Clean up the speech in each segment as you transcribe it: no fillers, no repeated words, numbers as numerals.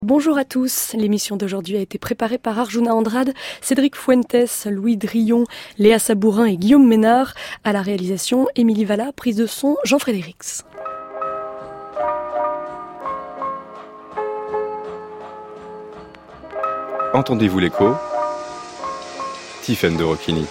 Bonjour à tous, l'émission d'aujourd'hui a été préparée par Arjuna Andrade, Cédric Fuentes, Louis Drillon, Léa Sabourin et Guillaume Ménard. À la réalisation, Émilie Valla, prise de son, Jean-Frédérix. Entendez-vous l'écho? Tiffaine de Rocchini.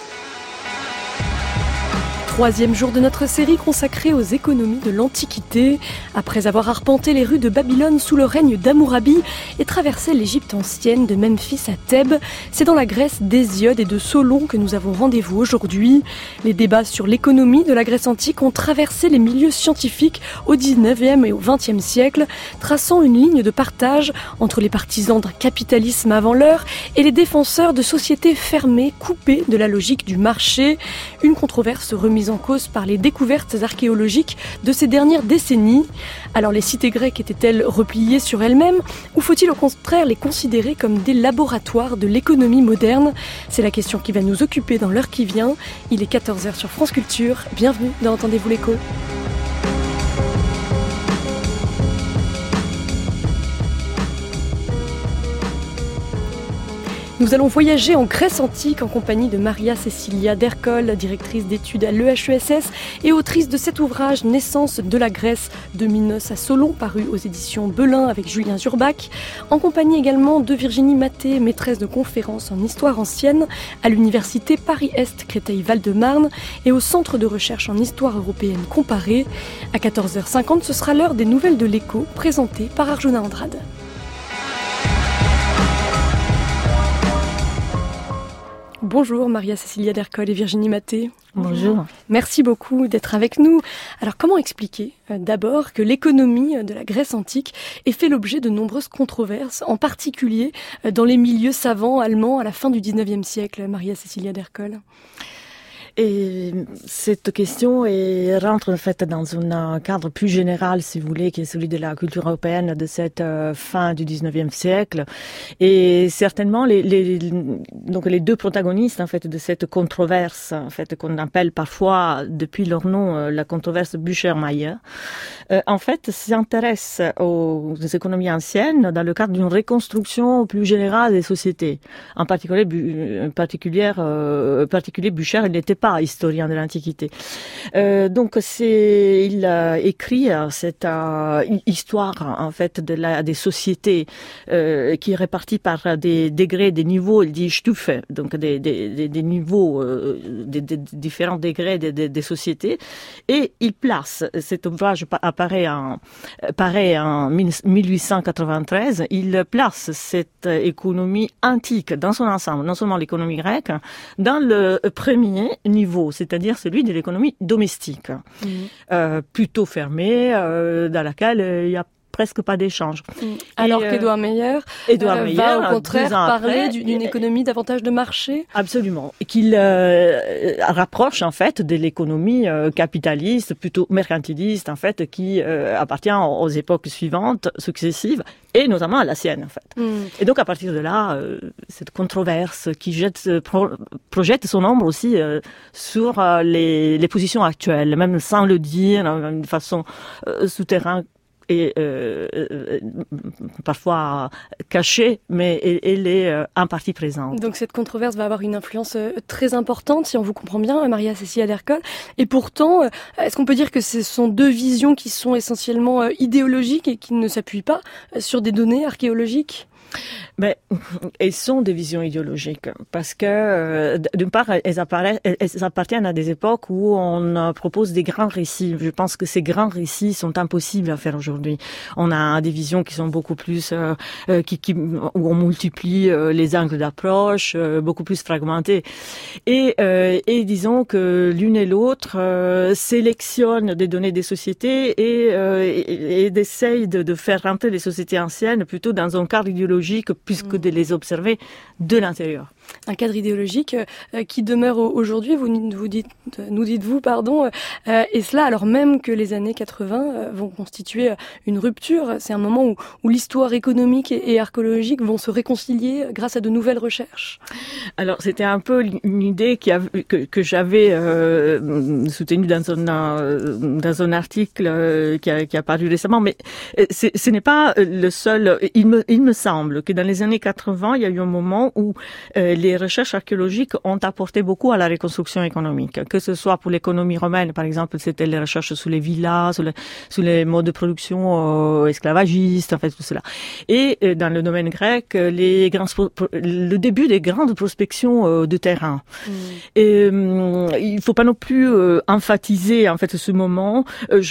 Troisième jour de notre série consacrée aux économies de l'Antiquité. Après avoir arpenté les rues de Babylone sous le règne d'Hammurabi et traversé l'Égypte ancienne de Memphis à Thèbes, c'est dans la Grèce d'Hésiode et de Solon que nous avons rendez-vous aujourd'hui. Les débats sur l'économie de la Grèce antique ont traversé les milieux scientifiques au 19e et au 20e siècle, traçant une ligne de partage entre les partisans d'un capitalisme avant l'heure et les défenseurs de sociétés fermées, coupées de la logique du marché. Une controverse remise en cause par les découvertes archéologiques de ces dernières décennies. Alors les cités grecques étaient-elles repliées sur elles-mêmes ou faut-il au contraire les considérer comme des laboratoires de l'économie moderne? C'est la question qui va nous occuper dans l'heure qui vient. Il est 14h sur France Culture. Bienvenue dans Entendez-vous l'écho. Nous allons voyager en Grèce antique en compagnie de Maria Cecilia Dercol, directrice d'études à l'EHESS et autrice de cet ouvrage Naissance de la Grèce de Minos à Solon, paru aux éditions Belin avec Julien Zurbach, en compagnie également de Virginie Maté, maîtresse de conférences en histoire ancienne à l'université Paris-Est Créteil-Val-de-Marne et au Centre de recherche en histoire européenne comparée. À 14h50, ce sera l'heure des nouvelles de l'écho, présentées par Arjuna Andrade. Bonjour Maria Cecilia Dercol et Virginie Maté. Bonjour. Merci beaucoup d'être avec nous. Alors comment expliquer d'abord que l'économie de la Grèce antique ait fait l'objet de nombreuses controverses, en particulier dans les milieux savants allemands à la fin du 19e siècle, Maria Cecilia Dercol? Et cette question rentre en fait dans un cadre plus général, si vous voulez, qui est celui de la culture européenne de cette fin du 19e siècle. Et certainement, donc les deux protagonistes en fait de cette controverse, en fait qu'on appelle parfois depuis leur nom la controverse Bücher-Mayer, en fait s'intéressent aux économies anciennes dans le cadre d'une reconstruction plus générale des sociétés. En particulier Bücher, il n'était pas historien de l'Antiquité. Donc il écrit cette histoire en fait des sociétés qui est répartie par des degrés, des niveaux, il dit Stufe, donc des niveaux, des différents degrés des sociétés, et il place, cet ouvrage paraît en 1893, il place cette économie antique dans son ensemble, non seulement l'économie grecque, dans le premier niveau, c'est-à-dire celui de l'économie domestique, plutôt fermée, dans laquelle il y a presque pas d'échange. Alors qu'Édouard Meyer va au contraire parler d'une économie davantage de marché. Absolument. Et qu'il rapproche en fait de l'économie capitaliste, plutôt mercantiliste en fait, qui appartient aux époques suivantes, successives, et notamment à la sienne en fait. Et donc à partir de là, cette controverse qui projette son ombre aussi sur les positions actuelles, même sans le dire, de façon souterraine, et parfois cachée, mais elle est en partie présente. Donc cette controverse va avoir une influence très importante, si on vous comprend bien, Maria Cecilia Dercol. Et pourtant, est-ce qu'on peut dire que ce sont deux visions qui sont essentiellement idéologiques et qui ne s'appuient pas sur des données archéologiques ? Mais elles sont des visions idéologiques parce que d'une part elles appartiennent à des époques où on propose des grands récits. Je pense que ces grands récits sont impossibles à faire aujourd'hui. On a des visions qui sont beaucoup plus où on multiplie les angles d'approche, beaucoup plus fragmentés. Et disons que l'une et l'autre sélectionnent des données des sociétés et essayent de faire rentrer les sociétés anciennes plutôt dans un cadre idéologique idéologique puisque de les observer de l'intérieur. Un cadre idéologique qui demeure aujourd'hui, nous dites-vous, et cela alors même que les années 80 vont constituer une rupture. C'est un moment où l'histoire économique et archéologique vont se réconcilier grâce à de nouvelles recherches. Alors c'était un peu une idée que j'avais soutenue dans un article qui a paru récemment, mais ce n'est pas le seul. Il me semble que dans les années 80, il y a eu un moment où les recherches archéologiques ont apporté beaucoup à la reconstruction économique, que ce soit pour l'économie romaine, par exemple, c'était les recherches sur les villas, sur les modes de production esclavagistes, en fait, tout cela. Et dans le domaine grec, le début des grandes prospections de terrain. Et il faut pas non plus emphasiser en fait ce moment.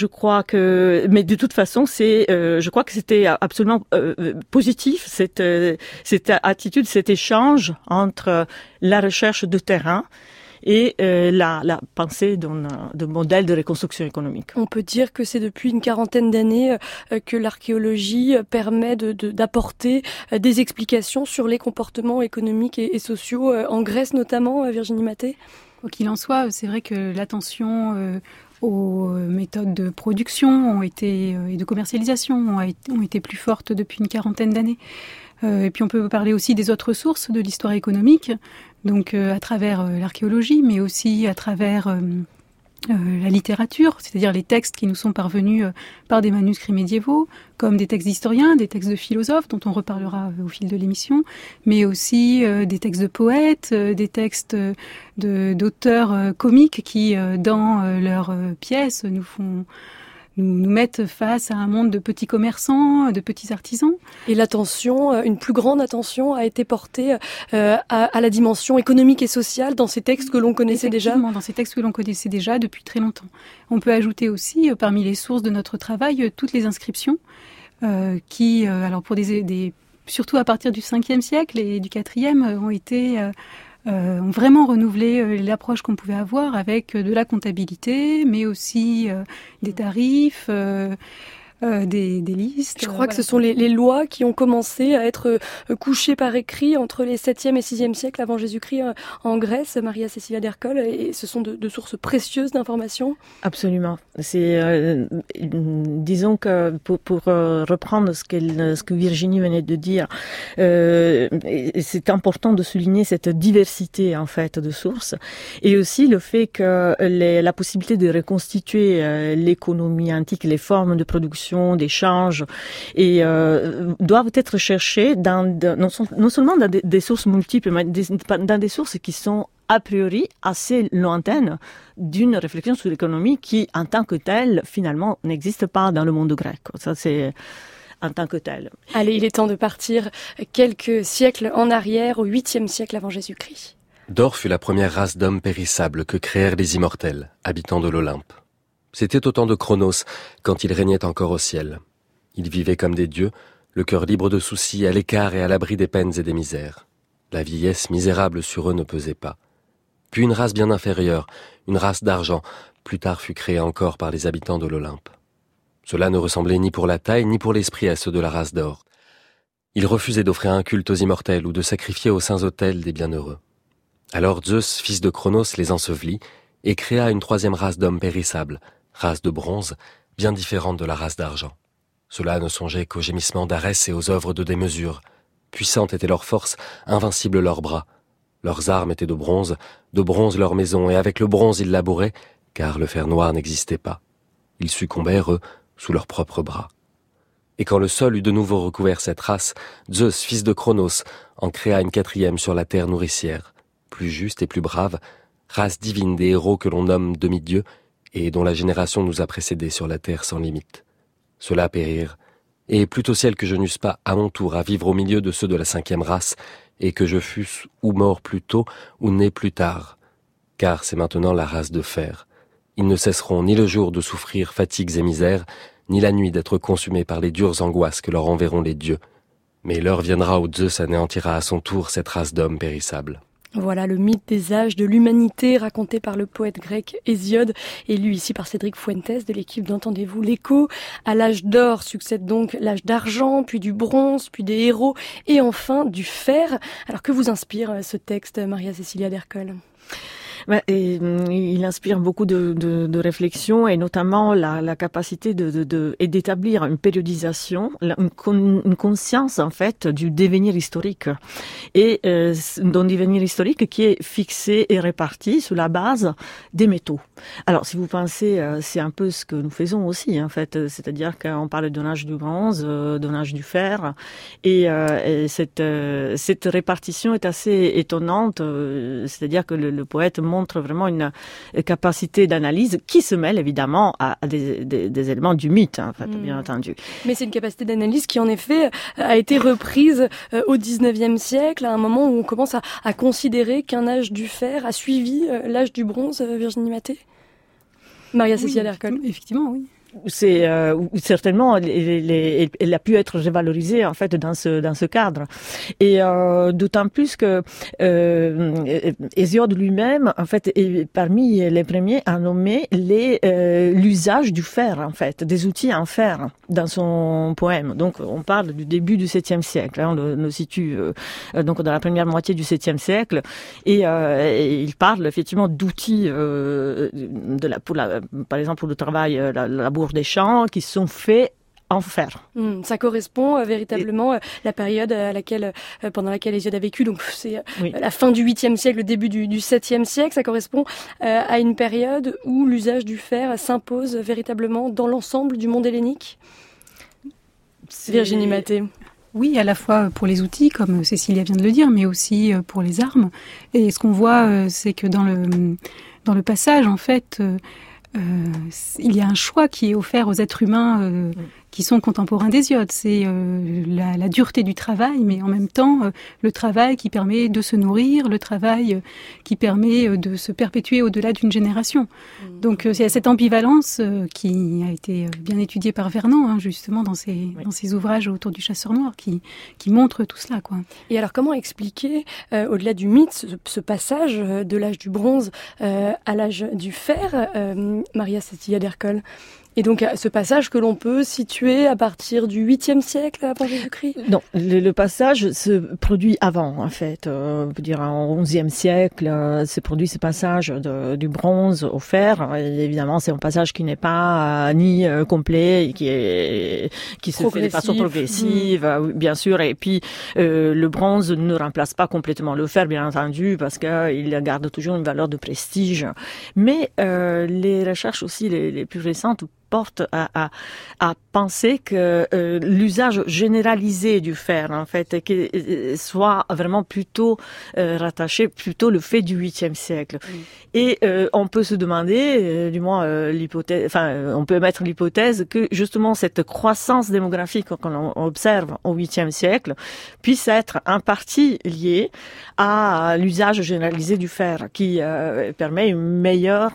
Mais de toute façon, je crois que c'était absolument positif cette attitude, cet échange entre la recherche de terrain et la pensée de modèle de reconstruction économique. On peut dire que c'est depuis une quarantaine d'années que l'archéologie permet d'apporter des explications sur les comportements économiques et sociaux en Grèce notamment, Virginie Mathé. Quoi qu'il en soit, c'est vrai que l'attention aux méthodes de production et de commercialisation ont été plus fortes depuis une quarantaine d'années. Et puis on peut parler aussi des autres sources de l'histoire économique, donc à travers l'archéologie, mais aussi à travers la littérature, c'est-à-dire les textes qui nous sont parvenus par des manuscrits médiévaux, comme des textes d'historiens, des textes de philosophes, dont on reparlera au fil de l'émission, mais aussi des textes de poètes, des textes d'auteurs comiques qui, dans leurs pièces, nous mettent face à un monde de petits commerçants, de petits artisans. Et une plus grande attention a été portée à la dimension économique et sociale dans ces textes que l'on connaissait déjà. Dans ces textes que l'on connaissait déjà depuis très longtemps. On peut ajouter aussi, parmi les sources de notre travail, toutes les inscriptions qui, alors pour surtout à partir du 5e siècle et du 4e, ont vraiment renouvelé l'approche qu'on pouvait avoir avec de la comptabilité, mais aussi des tarifs, des listes. Je crois que ce sont les lois qui ont commencé à être couchées par écrit entre les 7e et 6e siècles avant Jésus-Christ en Grèce, Maria Cecilia d'Ercole, et ce sont de sources précieuses d'informations. Absolument. Disons que pour reprendre ce que Virginie venait de dire, c'est important de souligner cette diversité en fait de sources, et aussi le fait que la possibilité de reconstituer l'économie antique, les formes de production, d'échanges, et doivent être cherchées non seulement dans des sources multiples, mais dans des sources qui sont a priori assez lointaines d'une réflexion sur l'économie qui, en tant que telle, finalement, n'existe pas dans le monde grec. Ça, c'est en tant que tel. Allez, il est temps de partir quelques siècles en arrière, au 8e siècle avant Jésus-Christ. Dore fut la première race d'hommes périssables que créèrent les immortels, habitants de l'Olympe. C'était au temps de Cronos, quand il régnait encore au ciel. Ils vivaient comme des dieux, le cœur libre de soucis, à l'écart et à l'abri des peines et des misères. La vieillesse misérable sur eux ne pesait pas. Puis une race bien inférieure, une race d'argent, plus tard fut créée encore par les habitants de l'Olympe. Cela ne ressemblait ni pour la taille ni pour l'esprit à ceux de la race d'or. Ils refusaient d'offrir un culte aux immortels ou de sacrifier aux saints autels des bienheureux. Alors Zeus, fils de Cronos, les ensevelit et créa une troisième race d'hommes périssables, race de bronze, bien différente de la race d'argent. Cela ne songeait qu'aux gémissements d'Arès et aux œuvres de démesure. Puissante était leur force, invincibles leurs bras. Leurs armes étaient de bronze leur maison, et avec le bronze ils labouraient, car le fer noir n'existait pas. Ils succombèrent, eux, sous leurs propres bras. Et quand le sol eut de nouveau recouvert cette race, Zeus, fils de Cronos, en créa une quatrième sur la terre nourricière, plus juste et plus brave, race divine des héros que l'on nomme demi-dieux, et dont la génération nous a précédés sur la terre sans limite. Ceux-là périrent, et plût au ciel que je n'eusse pas à mon tour à vivre au milieu de ceux de la 5e race, et que je fusse ou mort plus tôt, ou né plus tard. Car c'est maintenant la race de fer. Ils ne cesseront ni le jour de souffrir fatigues et misères, ni la nuit d'être consumés par les dures angoisses que leur enverront les dieux. Mais l'heure viendra où Zeus anéantira à son tour cette race d'hommes périssables. Voilà le mythe des âges de l'humanité raconté par le poète grec Hésiode et lu ici par Cédric Fuentes de l'équipe d'Entendez-vous l'écho. À l'âge d'or succède donc l'âge d'argent, puis du bronze, puis des héros et enfin du fer. Alors que vous inspire ce texte, Maria Cecilia d'Ercole ? Et il inspire beaucoup de réflexions et notamment la capacité et d'établir une périodisation, une conscience en fait du devenir historique et d'un devenir historique qui est fixé et réparti sur la base des métaux. Alors si vous pensez, c'est un peu ce que nous faisons aussi en fait, c'est-à-dire qu'on parle d'un âge du bronze, d'un âge du fer et cette répartition est assez étonnante, c'est-à-dire que le poète montre vraiment une capacité d'analyse qui se mêle évidemment à des éléments du mythe, en fait, bien entendu. Mais c'est une capacité d'analyse qui, en effet, a été reprise au XIXe siècle, à un moment où on commence à considérer qu'un âge du fer a suivi l'âge du bronze, Virginie Mathé. Maria Cecilia d'Ercole. Effectivement, oui. C'est certainement elle a pu être révalorisée en fait dans ce cadre et d'autant plus que Hésiode lui-même en fait est parmi les premiers à nommer l'usage du fer en fait, des outils en fer dans son poème. Donc on parle du début du 7e siècle, on le situe donc dans la première moitié du 7e siècle et il parle effectivement d'outils par exemple pour le travail la des champs qui sont faits en fer. Ça correspond véritablement à la période pendant laquelle Hésiode a vécu. Donc c'est la fin du 8e siècle, le début du 7e siècle. Ça correspond à une période où l'usage du fer s'impose véritablement dans l'ensemble du monde hellénique. Virginie Mathé. Oui, à la fois pour les outils, comme Cécilia vient de le dire, mais aussi pour les armes. Et ce qu'on voit, c'est que dans le passage, en fait, il y a un choix qui est offert aux êtres humains qui sont contemporains d'Hésiode. C'est la dureté du travail, mais en même temps le travail qui permet de se nourrir, le travail qui permet de se perpétuer au-delà d'une génération. Donc c'est cette ambivalence qui a été bien étudiée par Vernon, justement dans ses ouvrages autour du chasseur noir, qui montre tout cela, quoi. Et alors comment expliquer, au-delà du mythe, ce passage de l'âge du bronze à l'âge du fer, Maria Cecilia d'Ercole? Et donc, ce passage que l'on peut situer à partir du 8e siècle avant Jésus-Christ? Non, le passage se produit avant, en fait. On peut dire en 11e siècle, se produit ce passage du bronze au fer. Et évidemment, c'est un passage qui n'est pas ni complet, qui se fait de façon progressive, bien sûr. Et puis, le bronze ne remplace pas complètement le fer, bien entendu, parce qu'il garde toujours une valeur de prestige. Mais les recherches aussi les plus récentes porte à penser que l'usage généralisé du fer, en fait, soit vraiment plutôt rattaché plutôt le fait du 8e siècle. Et on peut se demander, du moins l'hypothèse, on peut mettre l'hypothèse que justement cette croissance démographique qu'on observe au 8e siècle puisse être en partie liée à l'usage généralisé du fer, qui permet une meilleure,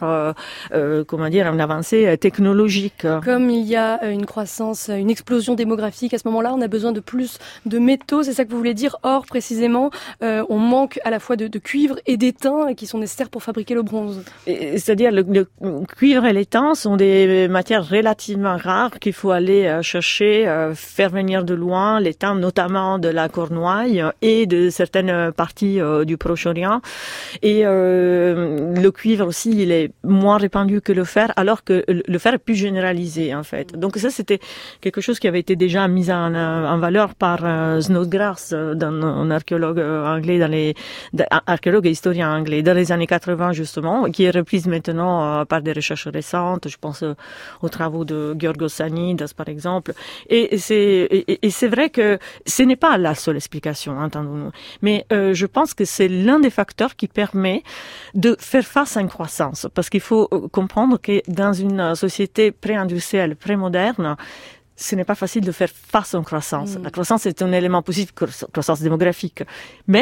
une avancée technologique. Comme il y a une croissance, une explosion démographique, à ce moment-là, on a besoin de plus de métaux, c'est ça que vous voulez dire? Or, précisément, on manque à la fois de cuivre et d'étain qui sont nécessaires pour fabriquer le bronze. C'est-à-dire, le cuivre et l'étain sont des matières relativement rares qu'il faut aller chercher, faire venir de loin, l'étain notamment de la Cornouaille et de certaines parties du Proche-Orient. Et le cuivre aussi, il est moins répandu que le fer, alors que le fer est plus généralisé en fait. Donc ça, c'était quelque chose qui avait été déjà mis en valeur par Snodgrass, un archéologue anglais, archéologue et historien anglais, dans les années 80 justement, qui est reprise maintenant par des recherches récentes. Je pense aux travaux de Giorgos Sanidas par exemple. Et c'est vrai que ce n'est pas la seule explication, entendons-nous. Mais je pense que c'est l'un des facteurs qui permet de faire face à une croissance, parce qu'il faut comprendre que dans une société pré-industrielle, pré-moderne, ce n'est pas facile de faire face à une croissance. La croissance est un élément positif, croissance démographique. Mais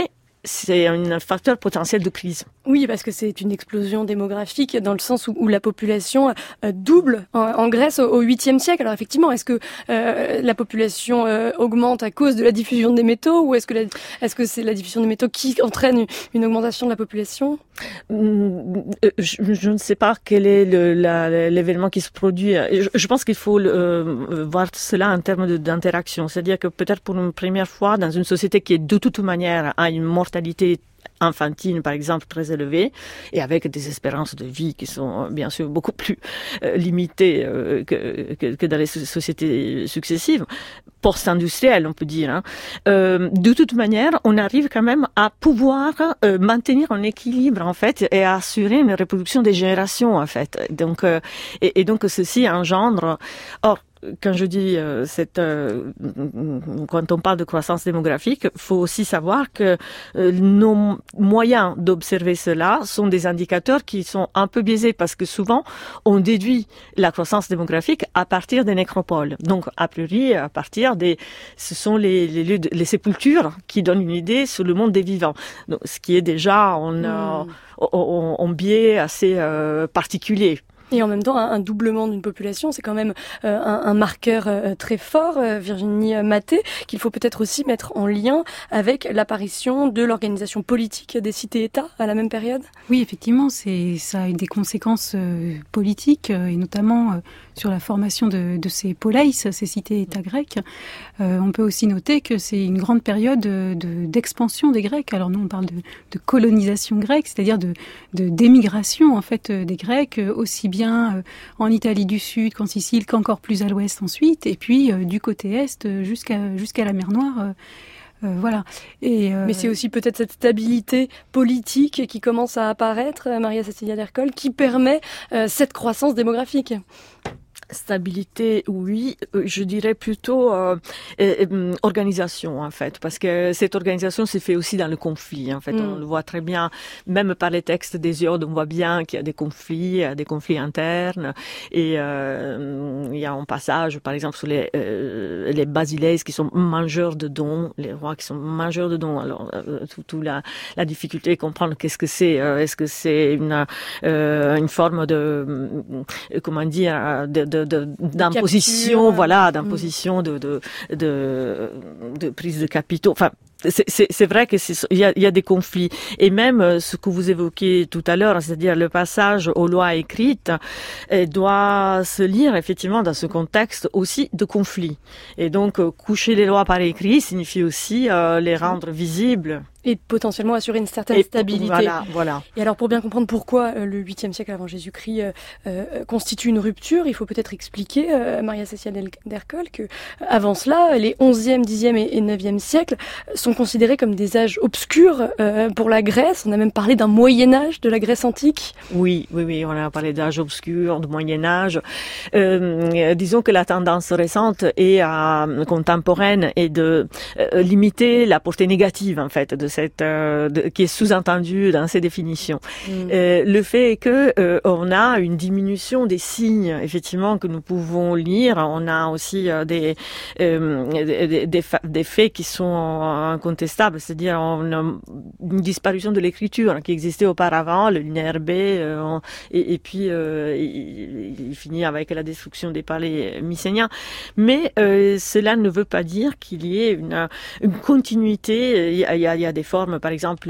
c'est un facteur potentiel de crise. Oui, parce que c'est une explosion démographique dans le sens où la population double en Grèce au 8e siècle. Alors effectivement, est-ce que la population augmente à cause de la diffusion des métaux ou est-ce que c'est la diffusion des métaux qui entraîne une augmentation de la population? Je ne sais pas quel est l'événement qui se produit. Je pense qu'il faut voir cela en termes d'interaction. C'est-à-dire que peut-être pour une première fois, dans une société qui est de toute manière a une mortalité infantile, par exemple, très élevée, et avec des espérances de vie qui sont bien sûr beaucoup plus limitées que dans les sociétés successives, post-industrielles, on peut dire. Hein. De toute manière, on arrive quand même à pouvoir maintenir un équilibre, en fait, et à assurer une reproduction des générations, en fait. Donc, et donc, ceci engendre... Or, quand je dis quand on parle de croissance démographique, il faut aussi savoir que nos moyens d'observer cela sont des indicateurs qui sont un peu biaisés parce que souvent on déduit la croissance démographique à partir des nécropoles. Donc a priori ce sont les sépultures qui donnent une idée sur le monde des vivants. Donc, ce qui est déjà un biais assez particulier. Et en même temps, un doublement d'une population, c'est quand même un marqueur très fort, Virginie Mathé, qu'il faut peut-être aussi mettre en lien avec l'apparition de l'organisation politique des cités-États à la même période. Oui, effectivement, ça a des conséquences politiques, et notamment sur la formation de ces poleis, ces cités-États grecques. On peut aussi noter que c'est une grande période d'expansion des Grecs. Alors nous, on parle de colonisation grecque, c'est-à-dire d'émigration en fait des Grecs, aussi bien en Italie du Sud qu'en Sicile, qu'encore plus à l'ouest ensuite, et puis du côté est jusqu'à la mer Noire. Voilà. Mais c'est aussi peut-être cette stabilité politique qui commence à apparaître, Maria Cecilia d'Ercole, qui permet cette croissance démographique. Stabilité, oui, je dirais plutôt organisation en fait, parce que cette organisation s'est fait aussi dans le conflit. En fait, on le voit très bien, même par les textes d'Hésiode, on voit bien qu'il y a des conflits internes, et il y a un passage, par exemple, sur les basileis qui sont mangeurs de dons, les rois qui sont mangeurs de dons. Alors, toute la difficulté de comprendre qu'est-ce que c'est. Est-ce que c'est une forme de comment dire d'imposition, d'imposition de prise de capitaux. Enfin, c'est vrai que il y a des conflits, et même ce que vous évoquez tout à l'heure, c'est-à-dire le passage aux lois écrites, doit se lire effectivement dans ce contexte aussi de conflit. Et donc coucher les lois par écrit signifie aussi les rendre visibles. Et potentiellement assurer une certaine stabilité. Voilà. Et alors, pour bien comprendre pourquoi le 8e siècle avant Jésus-Christ constitue une rupture, il faut peut-être expliquer, Maria Cecilia d'Ercole, que avant cela, les 11e, 10e et 9e siècles sont considérés comme des âges obscurs pour la Grèce. On a même parlé d'un Moyen-Âge de la Grèce antique. Oui, on a parlé d'âge obscur, de Moyen-Âge. Disons que la tendance récente et contemporaine est de limiter la portée négative, en fait, de qui est sous-entendu dans ces définitions. Le fait est que on a une diminution des signes, effectivement, que nous pouvons lire. On a aussi des faits qui sont incontestables, c'est-à-dire on a une disparition de l'écriture qui existait auparavant, le linéaire B, et puis il finit avec la destruction des palais mycéniens. Mais cela ne veut pas dire qu'il y ait une continuité. Il y a des formes, par exemple,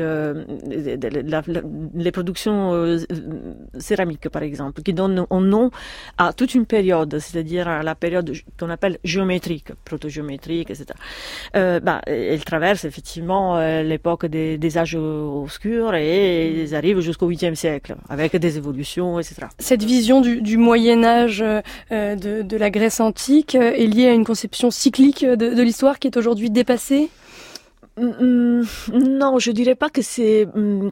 les productions céramiques, par exemple, qui donnent un nom à toute une période, c'est-à-dire à la période qu'on appelle géométrique, proto-géométrique, etc. Elle traverse effectivement l'époque des âges obscurs et ils arrivent jusqu'au 8e siècle, avec des évolutions, etc. Cette vision du Moyen-Âge de la Grèce antique est liée à une conception cyclique de l'histoire qui est aujourd'hui dépassée ? Non, je dirais pas que c'est.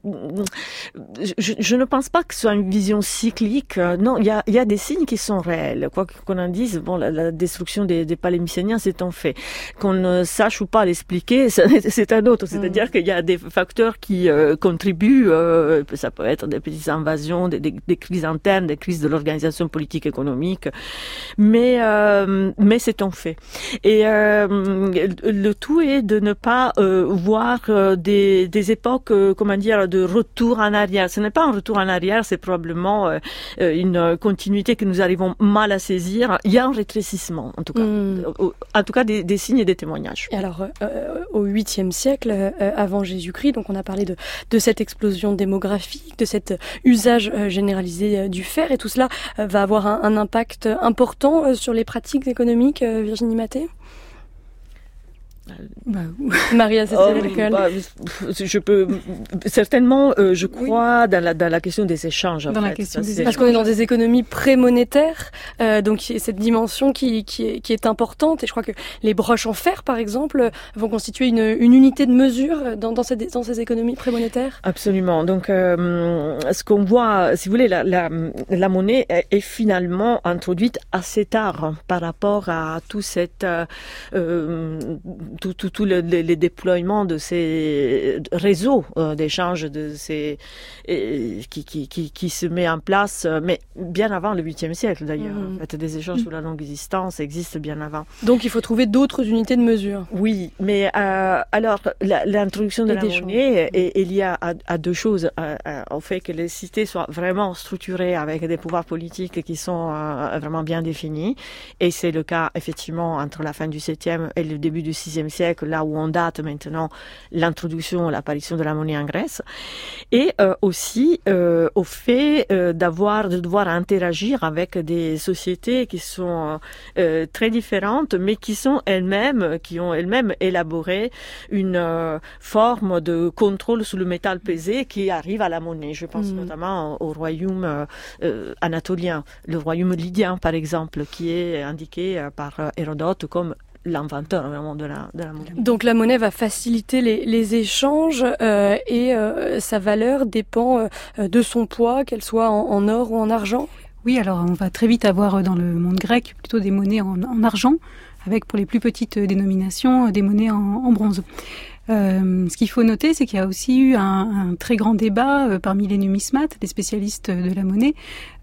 Je ne pense pas que ce soit une vision cyclique. Non, il y a des signes qui sont réels. Quoi qu'on en dise, bon, la destruction des palais mycéniens, c'est un fait. Qu'on ne sache ou pas l'expliquer, c'est un autre. C'est-à-dire qu'il y a des facteurs qui contribuent. Ça peut être des petites invasions, des crises internes, des crises de l'organisation politique économique, mais c'est un fait. Et le tout est de ne pas voir des époques, de retour en arrière. Ce n'est pas un retour en arrière, c'est probablement une continuité que nous arrivons mal à saisir. Il y a un rétrécissement, en tout cas. En tout cas, des signes et des témoignages. Et alors, au 8e siècle, avant Jésus-Christ, donc on a parlé de cette explosion démographique, de cet usage généralisé du fer, et tout cela va avoir un impact important sur les pratiques économiques, Virginie Mathé? Maria je peux certainement, je crois, dans la question des échanges. Parce qu'on est dans des économies pré-monétaires, donc cette dimension qui est importante. Et je crois que les broches en fer, par exemple, vont constituer une unité de mesure dans ces économies pré-monétaires. Absolument. Donc, ce qu'on voit, si vous voulez, la monnaie est finalement introduite assez tard par rapport à tout cette tous les déploiements de ces réseaux d'échange qui se met en place, mais bien avant le 8e siècle d'ailleurs. En fait, des échanges sur la longue existence existent bien avant. Donc il faut trouver d'autres unités de mesure. Oui, mais alors l'introduction de la monnaie est liée à deux choses. Au fait que les cités soient vraiment structurées avec des pouvoirs politiques qui sont vraiment bien définis. Et c'est le cas effectivement entre la fin du 7e et le début du 6e siècle, là où on date maintenant l'apparition de la monnaie en Grèce, et aussi au fait de devoir interagir avec des sociétés qui sont très différentes, mais qui ont elles-mêmes élaboré une forme de contrôle sur le métal pesé qui arrive à la monnaie. Je pense notamment au royaume anatolien, le royaume lydien par exemple, qui est indiqué par Hérodote comme l'inventeur vraiment de la monnaie. Donc la monnaie va faciliter les échanges et sa valeur dépend de son poids, qu'elle soit en or ou en argent. Oui, alors on va très vite avoir dans le monde grec plutôt des monnaies en argent, avec pour les plus petites dénominations des monnaies en bronze. Ce qu'il faut noter, c'est qu'il y a aussi eu un très grand débat parmi les numismates, les spécialistes de la monnaie,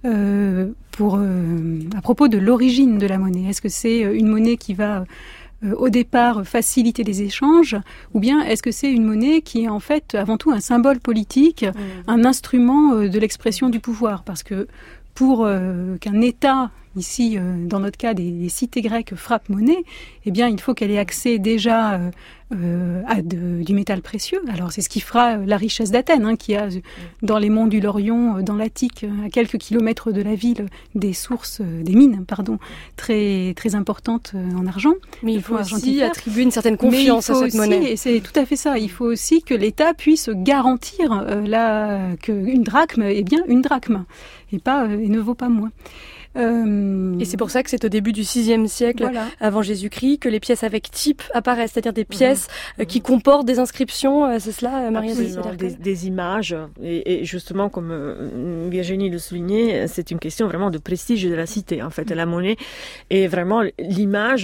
à propos de l'origine de la monnaie. Est-ce que c'est une monnaie qui va au départ faciliter les échanges, ou bien est-ce que c'est une monnaie qui est en fait avant tout un symbole politique, un instrument de l'expression du pouvoir? Parce que pour qu'un État, ici dans notre cas des cités grecques, frappe monnaie, eh bien il faut qu'elle ait accès déjà à du métal précieux. Alors c'est ce qui fera la richesse d'Athènes, qui a dans les monts du Laurion, dans l'Attique, à quelques kilomètres de la ville, des mines, très très importantes en argent. Mais il faut aussi attribuer une certaine confiance à cette monnaie. Et c'est tout à fait ça. Il faut aussi que l'État puisse garantir qu'une drachme est bien une drachme et ne vaut pas moins. Et c'est pour ça que c'est au début du 6e siècle, avant Jésus-Christ, que les pièces avec type apparaissent, c'est-à-dire des pièces qui comportent des inscriptions. C'est cela, Maria? Des images. Et justement, comme Virginie le soulignait, c'est une question vraiment de prestige de la cité. En fait, la monnaie est vraiment l'image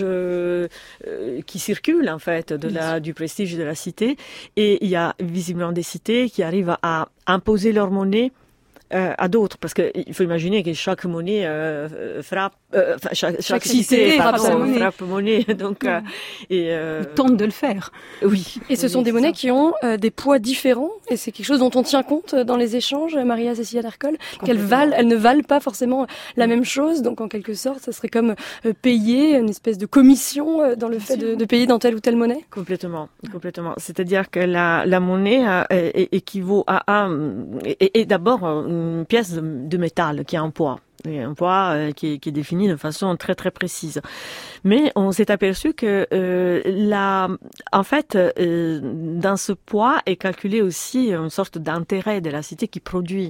qui circule en fait du prestige de la cité. Et il y a visiblement des cités qui arrivent à imposer leur monnaie à d'autres, parce qu'il faut imaginer que chaque monnaie chaque cité frappe monnaie, donc tente de le faire. Oui. Et ce sont des monnaies qui ont des poids différents, et c'est quelque chose dont on tient compte dans les échanges, Maria Cecilia d'Arcole, elles ne valent pas forcément la même chose, donc en quelque sorte, ça serait comme payer une espèce de commission dans le fait de payer dans telle ou telle monnaie. Complètement. C'est-à-dire que la monnaie équivaut à est d'abord une pièce de métal qui a un poids. Un poids qui est défini de façon très très précise. Mais on s'est aperçu que en fait, dans ce poids est calculé aussi une sorte d'intérêt de la cité qui produit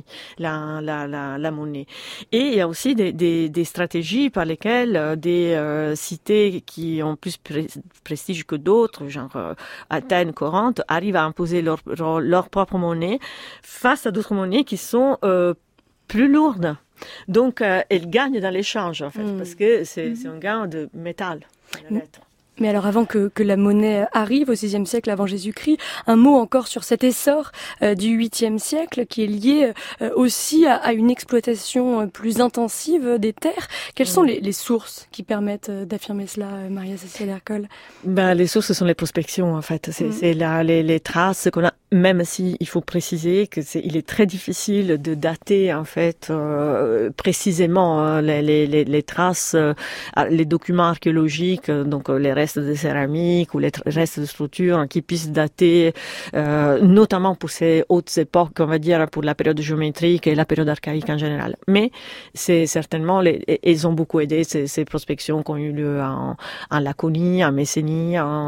la monnaie. Et il y a aussi des stratégies par lesquelles des cités qui ont plus prestige que d'autres, genre Athènes, Corinthe, arrivent à imposer leur propre monnaie face à d'autres monnaies qui sont plus lourdes. Donc, elle gagne dans l'échange, en fait, parce que c'est un gain de métal, la lettre. Mais alors avant que la monnaie arrive au VIe siècle avant Jésus-Christ, un mot encore sur cet essor du 8e siècle qui est lié aussi à une exploitation plus intensive des terres. Quelles sont les sources qui permettent d'affirmer cela, Maria-Cécile Ercole? Les sources, ce sont les prospections en fait. C'est là les traces qu'on a, même si il faut préciser que il est très difficile de dater en fait précisément les traces, les documents archéologiques, donc les restes de céramique ou les restes de structures qui puissent dater, notamment pour ces hautes époques, on va dire pour la période géométrique et la période archaïque en général. Mais c'est certainement, ils ont beaucoup aidé ces prospections qui ont eu lieu en Laconie, en Messénie, en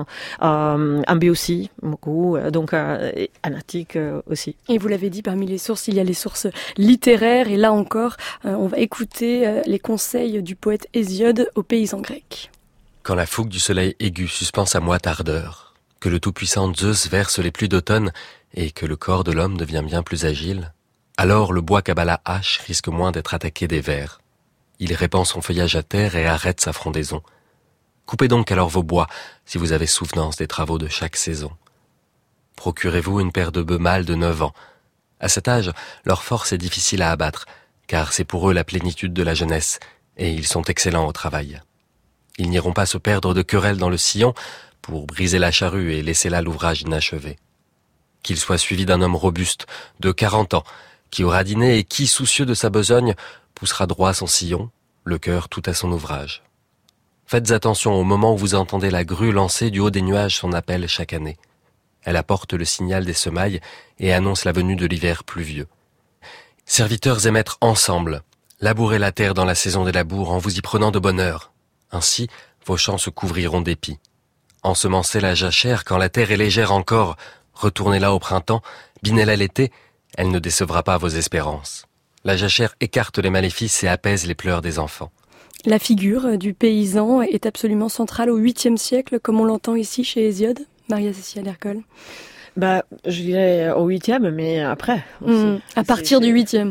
Béotie, beaucoup, donc en Attique aussi. Et vous l'avez dit, parmi les sources, il y a les sources littéraires, et là encore, on va écouter les conseils du poète Hésiode aux paysans grecs. Quand la fougue du soleil aigu suspend sa moite ardeur, que le tout-puissant Zeus verse les pluies d'automne et que le corps de l'homme devient bien plus agile, alors le bois qu'abat la hache risque moins d'être attaqué des vers. Il répand son feuillage à terre et arrête sa frondaison. Coupez donc alors vos bois si vous avez souvenance des travaux de chaque saison. Procurez-vous une paire de bœufs mâles de 9 ans. À cet âge, leur force est difficile à abattre, car c'est pour eux la plénitude de la jeunesse, et ils sont excellents au travail. Ils n'iront pas se perdre de querelles dans le sillon pour briser la charrue et laisser là l'ouvrage inachevé. Qu'il soit suivi d'un homme robuste, de 40 ans, qui aura dîné et qui, soucieux de sa besogne, poussera droit son sillon, le cœur tout à son ouvrage. Faites attention au moment où vous entendez la grue lancer du haut des nuages son appel chaque année. Elle apporte le signal des semailles et annonce la venue de l'hiver pluvieux. Serviteurs et maîtres ensemble, labourez la terre dans la saison des labours en vous y prenant de bonne heure. Ainsi, vos champs se couvriront d'épis. Ensemencez la jachère quand la terre est légère encore. Retournez-la au printemps, binez-la l'été, elle ne décevra pas vos espérances. La jachère écarte les maléfices et apaise les pleurs des enfants. La figure du paysan est absolument centrale au 8e siècle, comme on l'entend ici chez Hésiode, Maria-Cécile Ercole. Je dirais au 8e, mais après. À partir du 8e.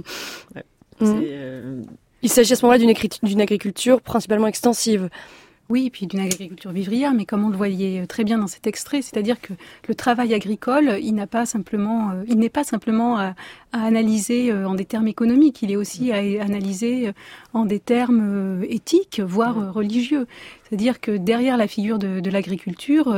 Ouais. Il s'agit à ce moment-là d'une agriculture principalement extensive. Oui, et puis d'une agriculture vivrière, mais comme on le voyait très bien dans cet extrait, c'est-à-dire que le travail agricole, il n'est pas simplement à analyser en des termes économiques, il est aussi à analyser en des termes éthiques, voire religieux. C'est-à-dire que derrière la figure de l'agriculteur,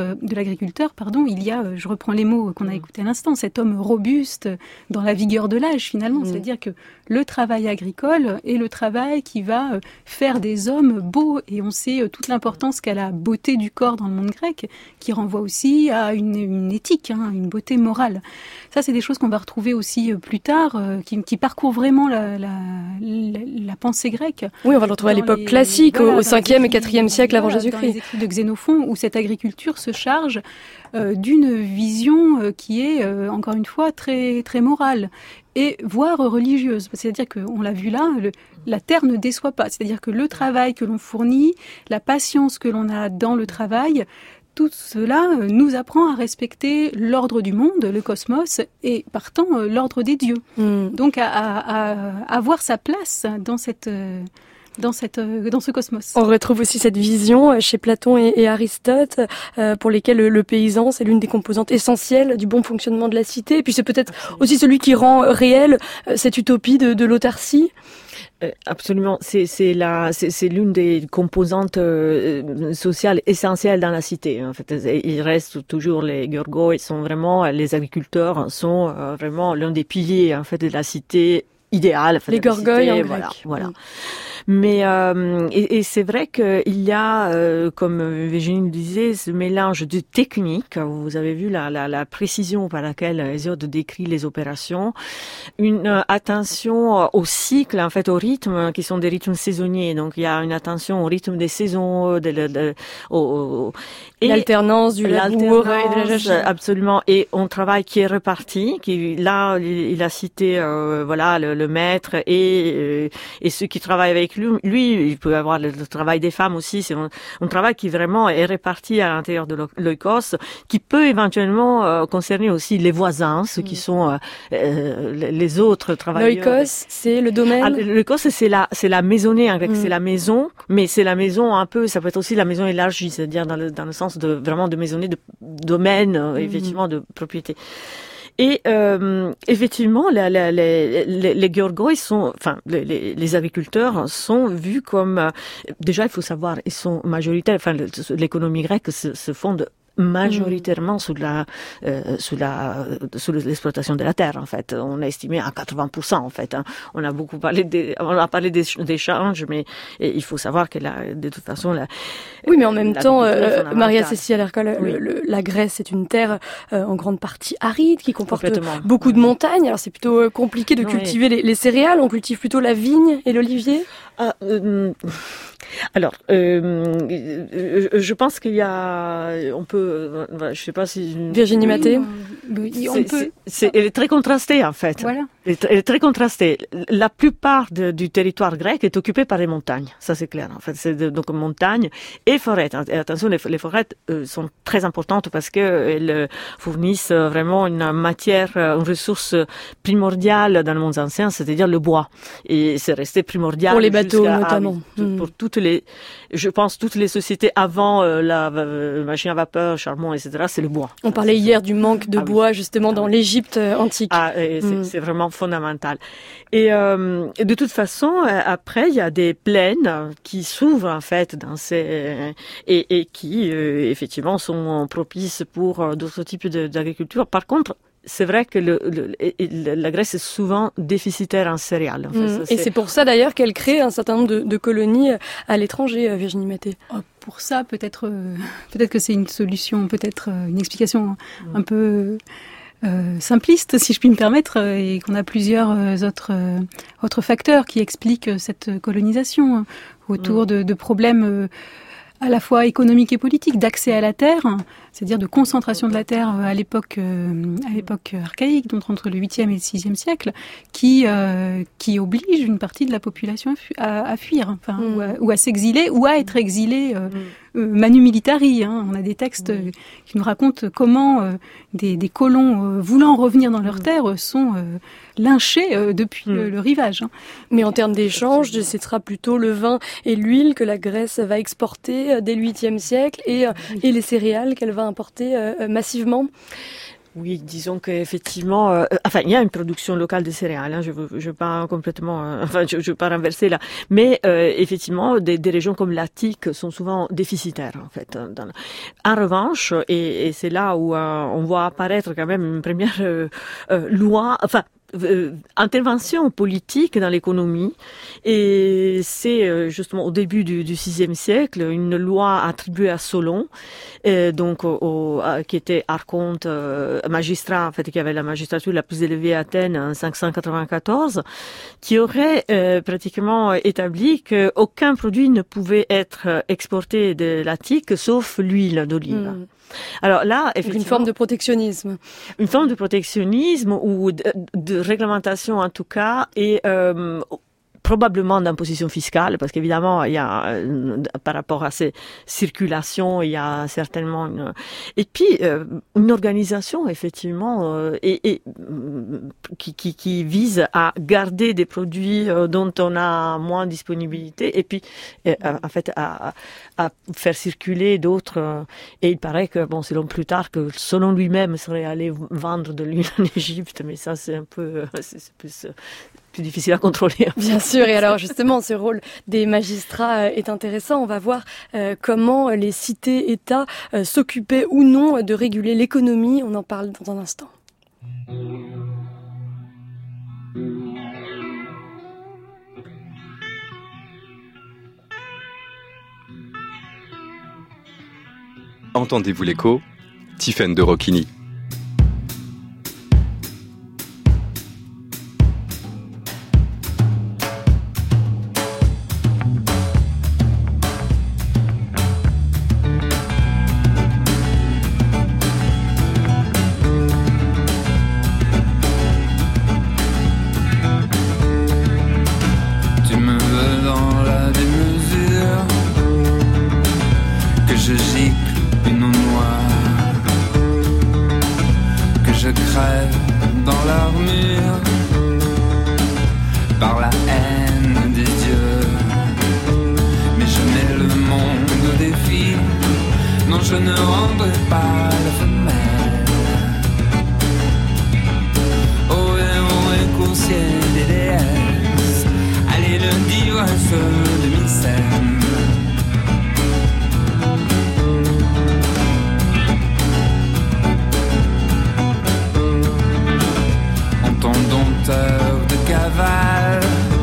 il y a, je reprends les mots qu'on a écoutés à l'instant, cet homme robuste dans la vigueur de l'âge finalement. C'est-à-dire que le travail agricole est le travail qui va faire des hommes beaux, et on sait toute l'importance qu'a la beauté du corps dans le monde grec, qui renvoie aussi à une éthique, une beauté morale. Ça, c'est des choses qu'on va retrouver aussi plus tard, qui parcourent vraiment la pensée grecque. Oui, on va le retrouver à l'époque classique, au 5e et 4e siècle avant Jésus-Christ. Dans les écrits de Xénophon, où cette agriculture se charge d'une vision qui est, encore une fois, très, très morale, et voire religieuse. C'est-à-dire qu'on l'a vu là, la terre ne déçoit pas. C'est-à-dire que le travail que l'on fournit, la patience que l'on a dans le travail, tout cela nous apprend à respecter l'ordre du monde, le cosmos, et partant l'ordre des dieux. Donc à avoir sa place dans ce cosmos. On retrouve aussi cette vision chez Platon et Aristote, pour lesquels le paysan, c'est l'une des composantes essentielles du bon fonctionnement de la cité. Et puis c'est peut-être aussi celui qui rend réelle cette utopie de l'autarcie. Absolument, c'est l'une des composantes sociales essentielles dans la cité. En fait, il reste toujours les Gorgos, les agriculteurs sont vraiment l'un des piliers en fait de la cité idéale. En fait, les Gorgoïs en grec. Voilà. Mais et c'est vrai qu'il y a, comme Virginie le disait, ce mélange de techniques. Vous avez vu la précision par laquelle Hésiode décrit les opérations, une attention au cycle, en fait, au rythme, qui sont des rythmes saisonniers. Donc il y a une attention au rythme des saisons, et l'alternance du labour et de la jachère. Absolument. Et un travail qui est reparti, là il a cité le maître et ceux qui travaillent avec lui, il peut y avoir le travail des femmes aussi. C'est un travail qui vraiment est réparti à l'intérieur de l'oikos, qui peut éventuellement concerner aussi les voisins, ceux qui sont les autres travailleurs. L'oikos, c'est le domaine. L'oikos, c'est la maisonnée en grec, c'est la maison, mais c'est la maison un peu. Ça peut être aussi la maison élargie, c'est-à-dire dans le sens de vraiment de maisonnée, de domaine, effectivement, de propriété. Et effectivement, les georgoi les agriculteurs sont vus comme déjà il faut savoir, ils sont majoritaires. Enfin, l'économie grecque se fonde majoritairement sous l'exploitation de la terre, en fait. On a estimé à 80%, en fait. Hein. On a parlé d'échanges, mais il faut savoir que de toute façon, oui, mais en même temps, Maria Cecilia Lerca, la Grèce est une terre en grande partie aride, qui comporte beaucoup de montagnes. Alors c'est plutôt compliqué de cultiver les céréales. On cultive plutôt la vigne et l'olivier. Alors, je pense qu'il y a, on peut, je sais pas si Virginie Maté, elle est très contrastée en fait. Voilà. Elle est très contrastée. La plupart du territoire grec est occupé par les montagnes, ça c'est clair. En fait, c'est donc montagnes et forêts. Et attention, les forêts sont très importantes parce que elles fournissent vraiment une matière, une ressource primordiale dans le monde ancien, c'est-à-dire le bois. Et c'est resté primordial pour les bateaux notamment. Pour toutes les sociétés avant la machine à vapeur, charbon, etc. C'est le bois. On parlait hier du manque de bois justement dans l'Égypte antique. C'est vraiment fondamental. Et de toute façon, après, il y a des plaines qui s'ouvrent en fait dans et qui effectivement sont propices pour d'autres types d'agriculture. Par contre, c'est vrai que la Grèce est souvent déficitaire en céréales. En fait. Et c'est pour ça d'ailleurs qu'elle crée un certain nombre de colonies à l'étranger, Virginie Maté. Pour ça, peut-être que c'est une solution, peut-être une explication un peu simpliste, si je puis me permettre, et qu'on a plusieurs autres facteurs qui expliquent cette colonisation autour de problèmes à la fois économique et politique, d'accès à la terre, c'est-à-dire de concentration de la terre à l'époque archaïque, donc entre le 8e et le 6e siècle, qui oblige une partie de la population à fuir, ou à s'exiler, ou à être exilée manu militari. On a des textes qui nous racontent comment des colons voulant revenir dans leurs terres sont lynchés depuis le rivage. Mais en termes d'échange, ce sera plutôt le vin et l'huile que la Grèce va exporter dès le 8e siècle et les céréales qu'elle va importer massivement. Oui, disons qu'effectivement, il y a une production locale de céréales. Je veux pas complètement, je veux pas renverser là, mais effectivement, des régions comme l'Attique sont souvent déficitaires en fait. En revanche, et c'est là où on voit apparaître quand même une première loi, intervention politique dans l'économie, et c'est justement au début du VIe siècle une loi attribuée à Solon, qui était archonte, magistrat en fait, qui avait la magistrature la plus élevée à Athènes en 594, qui aurait pratiquement établi qu'aucun produit ne pouvait être exporté de l'Attique sauf l'huile d'olive. Alors là, une forme de protectionnisme. Une forme de protectionnisme ou de réglementation en tout cas, et probablement d'imposition fiscale, parce qu'évidemment, il y a, par rapport à ces circulations, il y a certainement et puis, une organisation, effectivement, qui vise à garder des produits dont on a moins de disponibilité, et puis, en fait, à faire circuler d'autres, et il paraît que, selon Plutarque, selon lui-même, serait allé vendre de l'huile en Égypte, mais ça, c'est un peu, c'est plus difficile à contrôler. Bien sûr, et alors justement, ce rôle des magistrats est intéressant. On va voir comment les cités-États s'occupaient ou non de réguler l'économie. On en parle dans un instant. Entendez-vous l'écho? Tiffaine de Rocchini. Tu me veux dans la je crève dans leur mur par la haine des dieux. Mais je mets le monde au défi. Non, je ne rendrai pas la femelle. Oh, qu'au ciel des déesses, allez le dire à ceux de Mycène. Dompteur de cavale,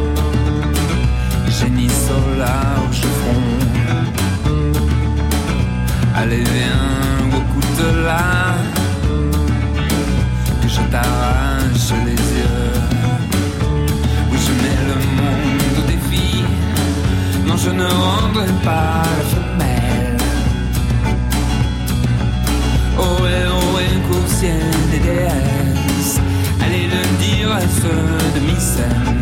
génie sur large front. Allez viens au coutelas, que je t'arrache les yeux. Oui, je mets le monde au défi. Non, je ne rendrai pas la femelle. Oh, qu'au ciel des déesses, allez le dire à ceux de Mycène.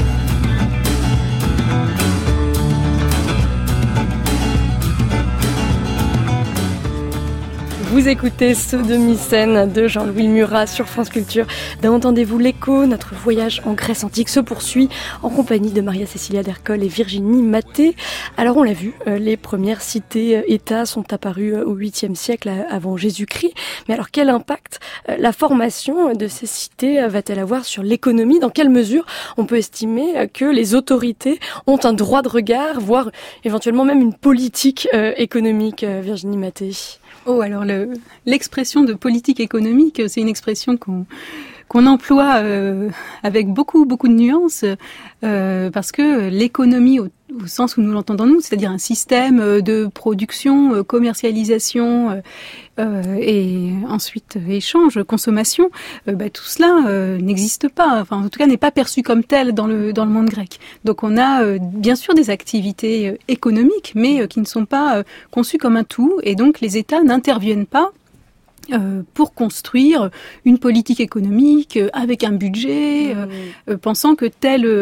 Vous écoutez Ceux de Mycène de Jean-Louis Murat sur France Culture. Entendez-vous l'écho, notre voyage en Grèce antique se poursuit en compagnie de Maria Cecilia d'Ercole et Virginie Maté. Alors on l'a vu, les premières cités-États sont apparues au 8e siècle avant Jésus-Christ. Mais alors quel impact la formation de ces cités va-t-elle avoir sur l'économie ? Dans quelle mesure on peut estimer que les autorités ont un droit de regard, voire éventuellement même une politique économique, Virginie Maté ? Oh, alors l'expression de politique économique, c'est une expression qu'on emploie avec beaucoup de nuances, parce que l'économie au sens où nous l'entendons nous, c'est-à-dire un système de production, commercialisation et ensuite échange, consommation, tout cela n'existe pas, enfin en tout cas n'est pas perçu comme tel dans le monde grec. Donc on a bien sûr des activités économiques, mais qui ne sont pas conçues comme un tout, et donc les États n'interviennent pas pour construire une politique économique avec un budget, pensant que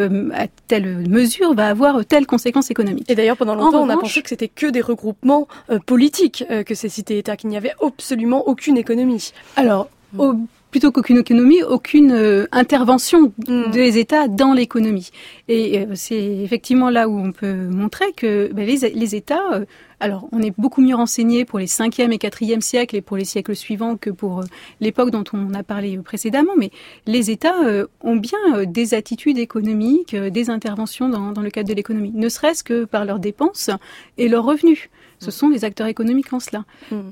telle mesure va avoir telle conséquence économique. Et d'ailleurs, pendant longtemps, on a pensé que c'était que des regroupements politiques, que ces cités-États, qu'il n'y avait absolument aucune économie. Alors, plutôt qu'aucune économie, aucune intervention des États dans l'économie. Et c'est effectivement là où on peut montrer que les États... alors, on est beaucoup mieux renseigné pour les 5e et 4e siècles et pour les siècles suivants que pour l'époque dont on a parlé précédemment. Mais les États ont bien des attitudes économiques, des interventions dans le cadre de l'économie, ne serait-ce que par leurs dépenses et leurs revenus. Ce sont des acteurs économiques en cela.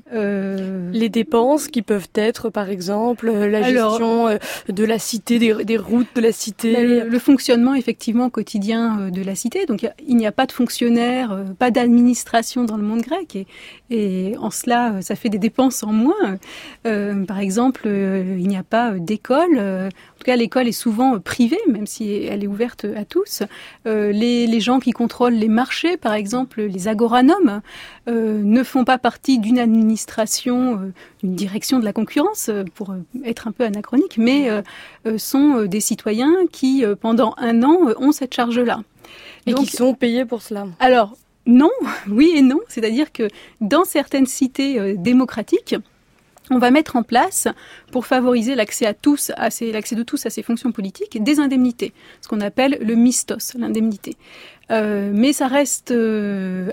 Les dépenses qui peuvent être, par exemple, la gestion de la cité, des routes de la cité. Le fonctionnement, effectivement, quotidien de la cité. Donc, il n'y a pas de fonctionnaires, pas d'administration dans le monde grec. Et en cela, ça fait des dépenses en moins. Par exemple, il n'y a pas d'école. En tout cas, l'école est souvent privée, même si elle est ouverte à tous. Les gens qui contrôlent les marchés, par exemple, les agoranomes, ne font pas partie d'une administration, d'une direction de la concurrence, pour être un peu anachronique, mais sont des citoyens qui, pendant un an, ont cette charge-là. Et donc, qui sont payés pour cela. Alors, non, oui et non. C'est-à-dire que dans certaines cités démocratiques, on va mettre en place, pour favoriser l'accès de tous à ces fonctions politiques, des indemnités, ce qu'on appelle le mistos, l'indemnité. Mais ça reste le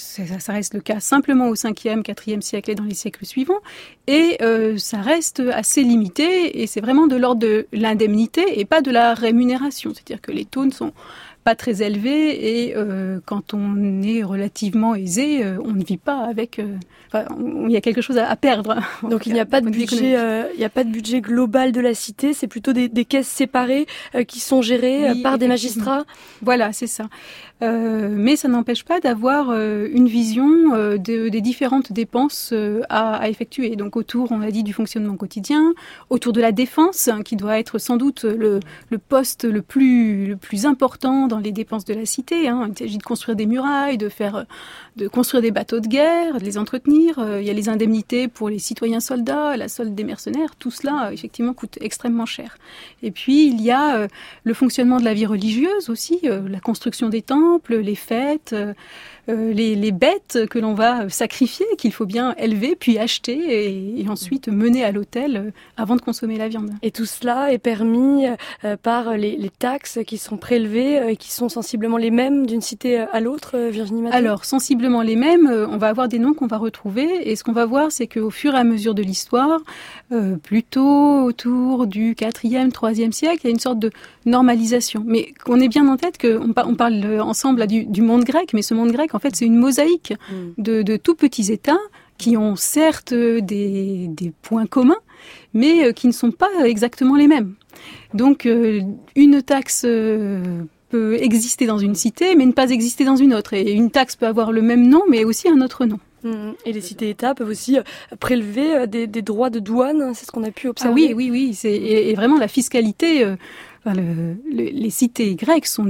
cas simplement au 5e, 4e siècle et dans les siècles suivants, et ça reste assez limité, et c'est vraiment de l'ordre de l'indemnité et pas de la rémunération. C'est-à-dire que les taux ne sont pas très élevé, et quand on est relativement aisé, on ne vit pas avec... il y a quelque chose à perdre. Donc il n'y a pas de budget global de la cité, c'est plutôt des caisses séparées qui sont gérées par des magistrats. Voilà, c'est ça. Mais ça n'empêche pas d'avoir une vision des différentes dépenses à effectuer. Donc autour, on a dit, du fonctionnement quotidien, autour de la défense, qui doit être sans doute le poste le plus important dans les dépenses de la cité. Il s'agit de construire des murailles, de construire des bateaux de guerre, de les entretenir. Il y a les indemnités pour les citoyens soldats, la solde des mercenaires. Tout cela, effectivement, coûte extrêmement cher. Et puis, il y a le fonctionnement de la vie religieuse aussi, la construction des temples, les fêtes, les bêtes que l'on va sacrifier, qu'il faut bien élever, puis acheter et ensuite mener à l'autel avant de consommer la viande. Et tout cela est permis par les taxes qui sont prélevées et qui sont sensiblement les mêmes d'une cité à l'autre, Virginie Mathé ? Alors, sensiblement les mêmes, on va avoir des noms qu'on va retrouver, et ce qu'on va voir, c'est qu'au fur et à mesure de l'histoire, plutôt autour du 4e, 3e siècle, il y a une sorte de normalisation. Mais qu'on ait bien en tête qu'on parle ensemble là, du monde grec, mais ce monde grec, en fait, c'est une mosaïque de tout petits États qui ont certes des points communs, mais qui ne sont pas exactement les mêmes. Donc, une taxe peut exister dans une cité, mais ne pas exister dans une autre. Et une taxe peut avoir le même nom, mais aussi un autre nom. Et les cités-États peuvent aussi prélever des droits de douane, c'est ce qu'on a pu observer. Ah oui. Et vraiment, la fiscalité, les cités grecques sont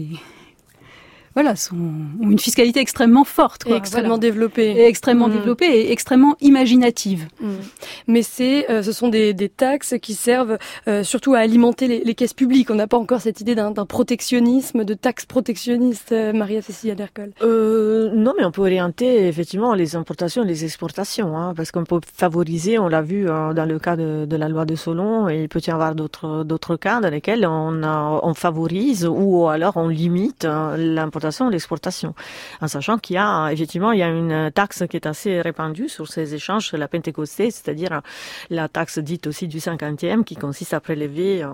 ont une fiscalité extrêmement forte. Et extrêmement développée. Et extrêmement développée et extrêmement imaginative. Mais ce sont des taxes qui servent surtout à alimenter les caisses publiques. On n'a pas encore cette idée d'un protectionnisme, de taxes protectionnistes, Maria-Cécilia Dercol. Non, mais on peut orienter effectivement les importations et les exportations, parce qu'on peut favoriser, on l'a vu dans le cas de la loi de Solon, et il peut y avoir d'autres cas dans lesquels on favorise ou alors on limite l'importation et l'exportation, en sachant qu'il y a effectivement une taxe qui est assez répandue sur ces échanges sur la Pentecôtée, c'est-à-dire la taxe dite aussi du 50e, qui consiste à prélever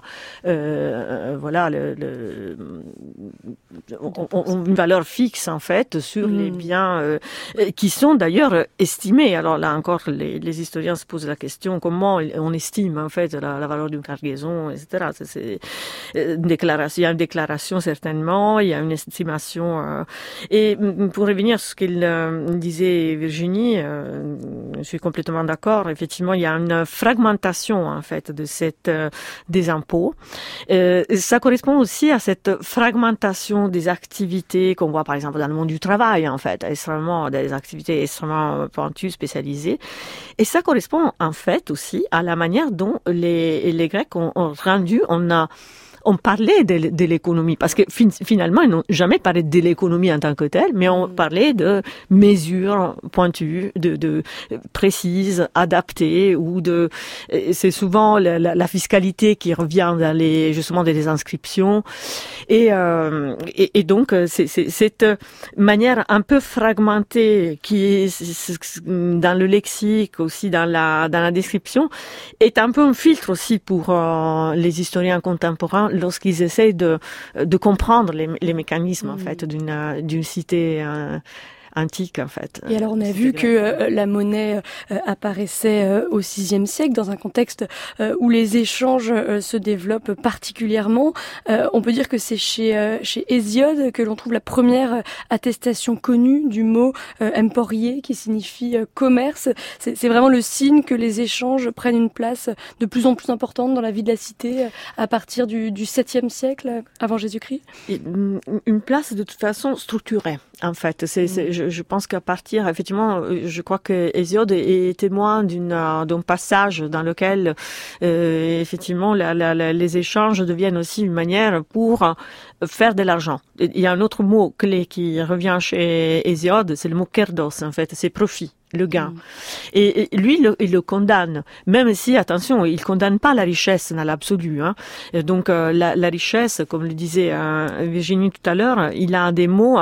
une valeur fixe en fait sur les biens qui sont d'ailleurs estimés. Alors là encore, les historiens se posent la question comment on estime en fait la valeur d'une cargaison, etc. C'est une déclaration, il y a une déclaration certainement, il y a une estimation. Et pour revenir sur ce qu'il disait Virginie, je suis complètement d'accord. Effectivement, il y a une fragmentation en fait des impôts. Ça correspond aussi à cette fragmentation des activités qu'on voit par exemple dans le monde du travail en fait, des activités extrêmement pointues, spécialisées. Et ça correspond en fait aussi à la manière dont les Grecs ont rendu, on parlait de l'économie, parce que finalement, ils n'ont jamais parlé de l'économie en tant que telle, mais on parlait de mesures pointues, de précises, adaptées, c'est souvent la fiscalité qui revient dans justement des inscriptions, et donc c'est cette manière un peu fragmentée qui est dans le lexique aussi, dans la description, est un peu un filtre aussi pour les historiens contemporains lorsqu'ils essayent de comprendre les mécanismes en fait d'une cité antique en fait. Et alors on a vu que la monnaie apparaissait au VIe siècle dans un contexte où les échanges se développent particulièrement. On peut dire que c'est chez Hésiode que l'on trouve la première attestation connue du mot emporier, qui signifie commerce. C'est vraiment le signe que les échanges prennent une place de plus en plus importante dans la vie de la cité à partir du 7e siècle avant Jésus-Christ. Une place de toute façon structurée en fait. Je pense qu'à partir, effectivement, je crois que Hésiode est témoin d'un passage dans lequel, effectivement, les échanges deviennent aussi une manière pour faire de l'argent. Il y a un autre mot clé qui revient chez Hésiode, c'est le mot kerdos, en fait, c'est profit. Le gain. Et lui, il le condamne, même si, attention, il condamne pas la richesse dans l'absolu. Et donc, la richesse, comme le disait Virginie tout à l'heure, il a des mots,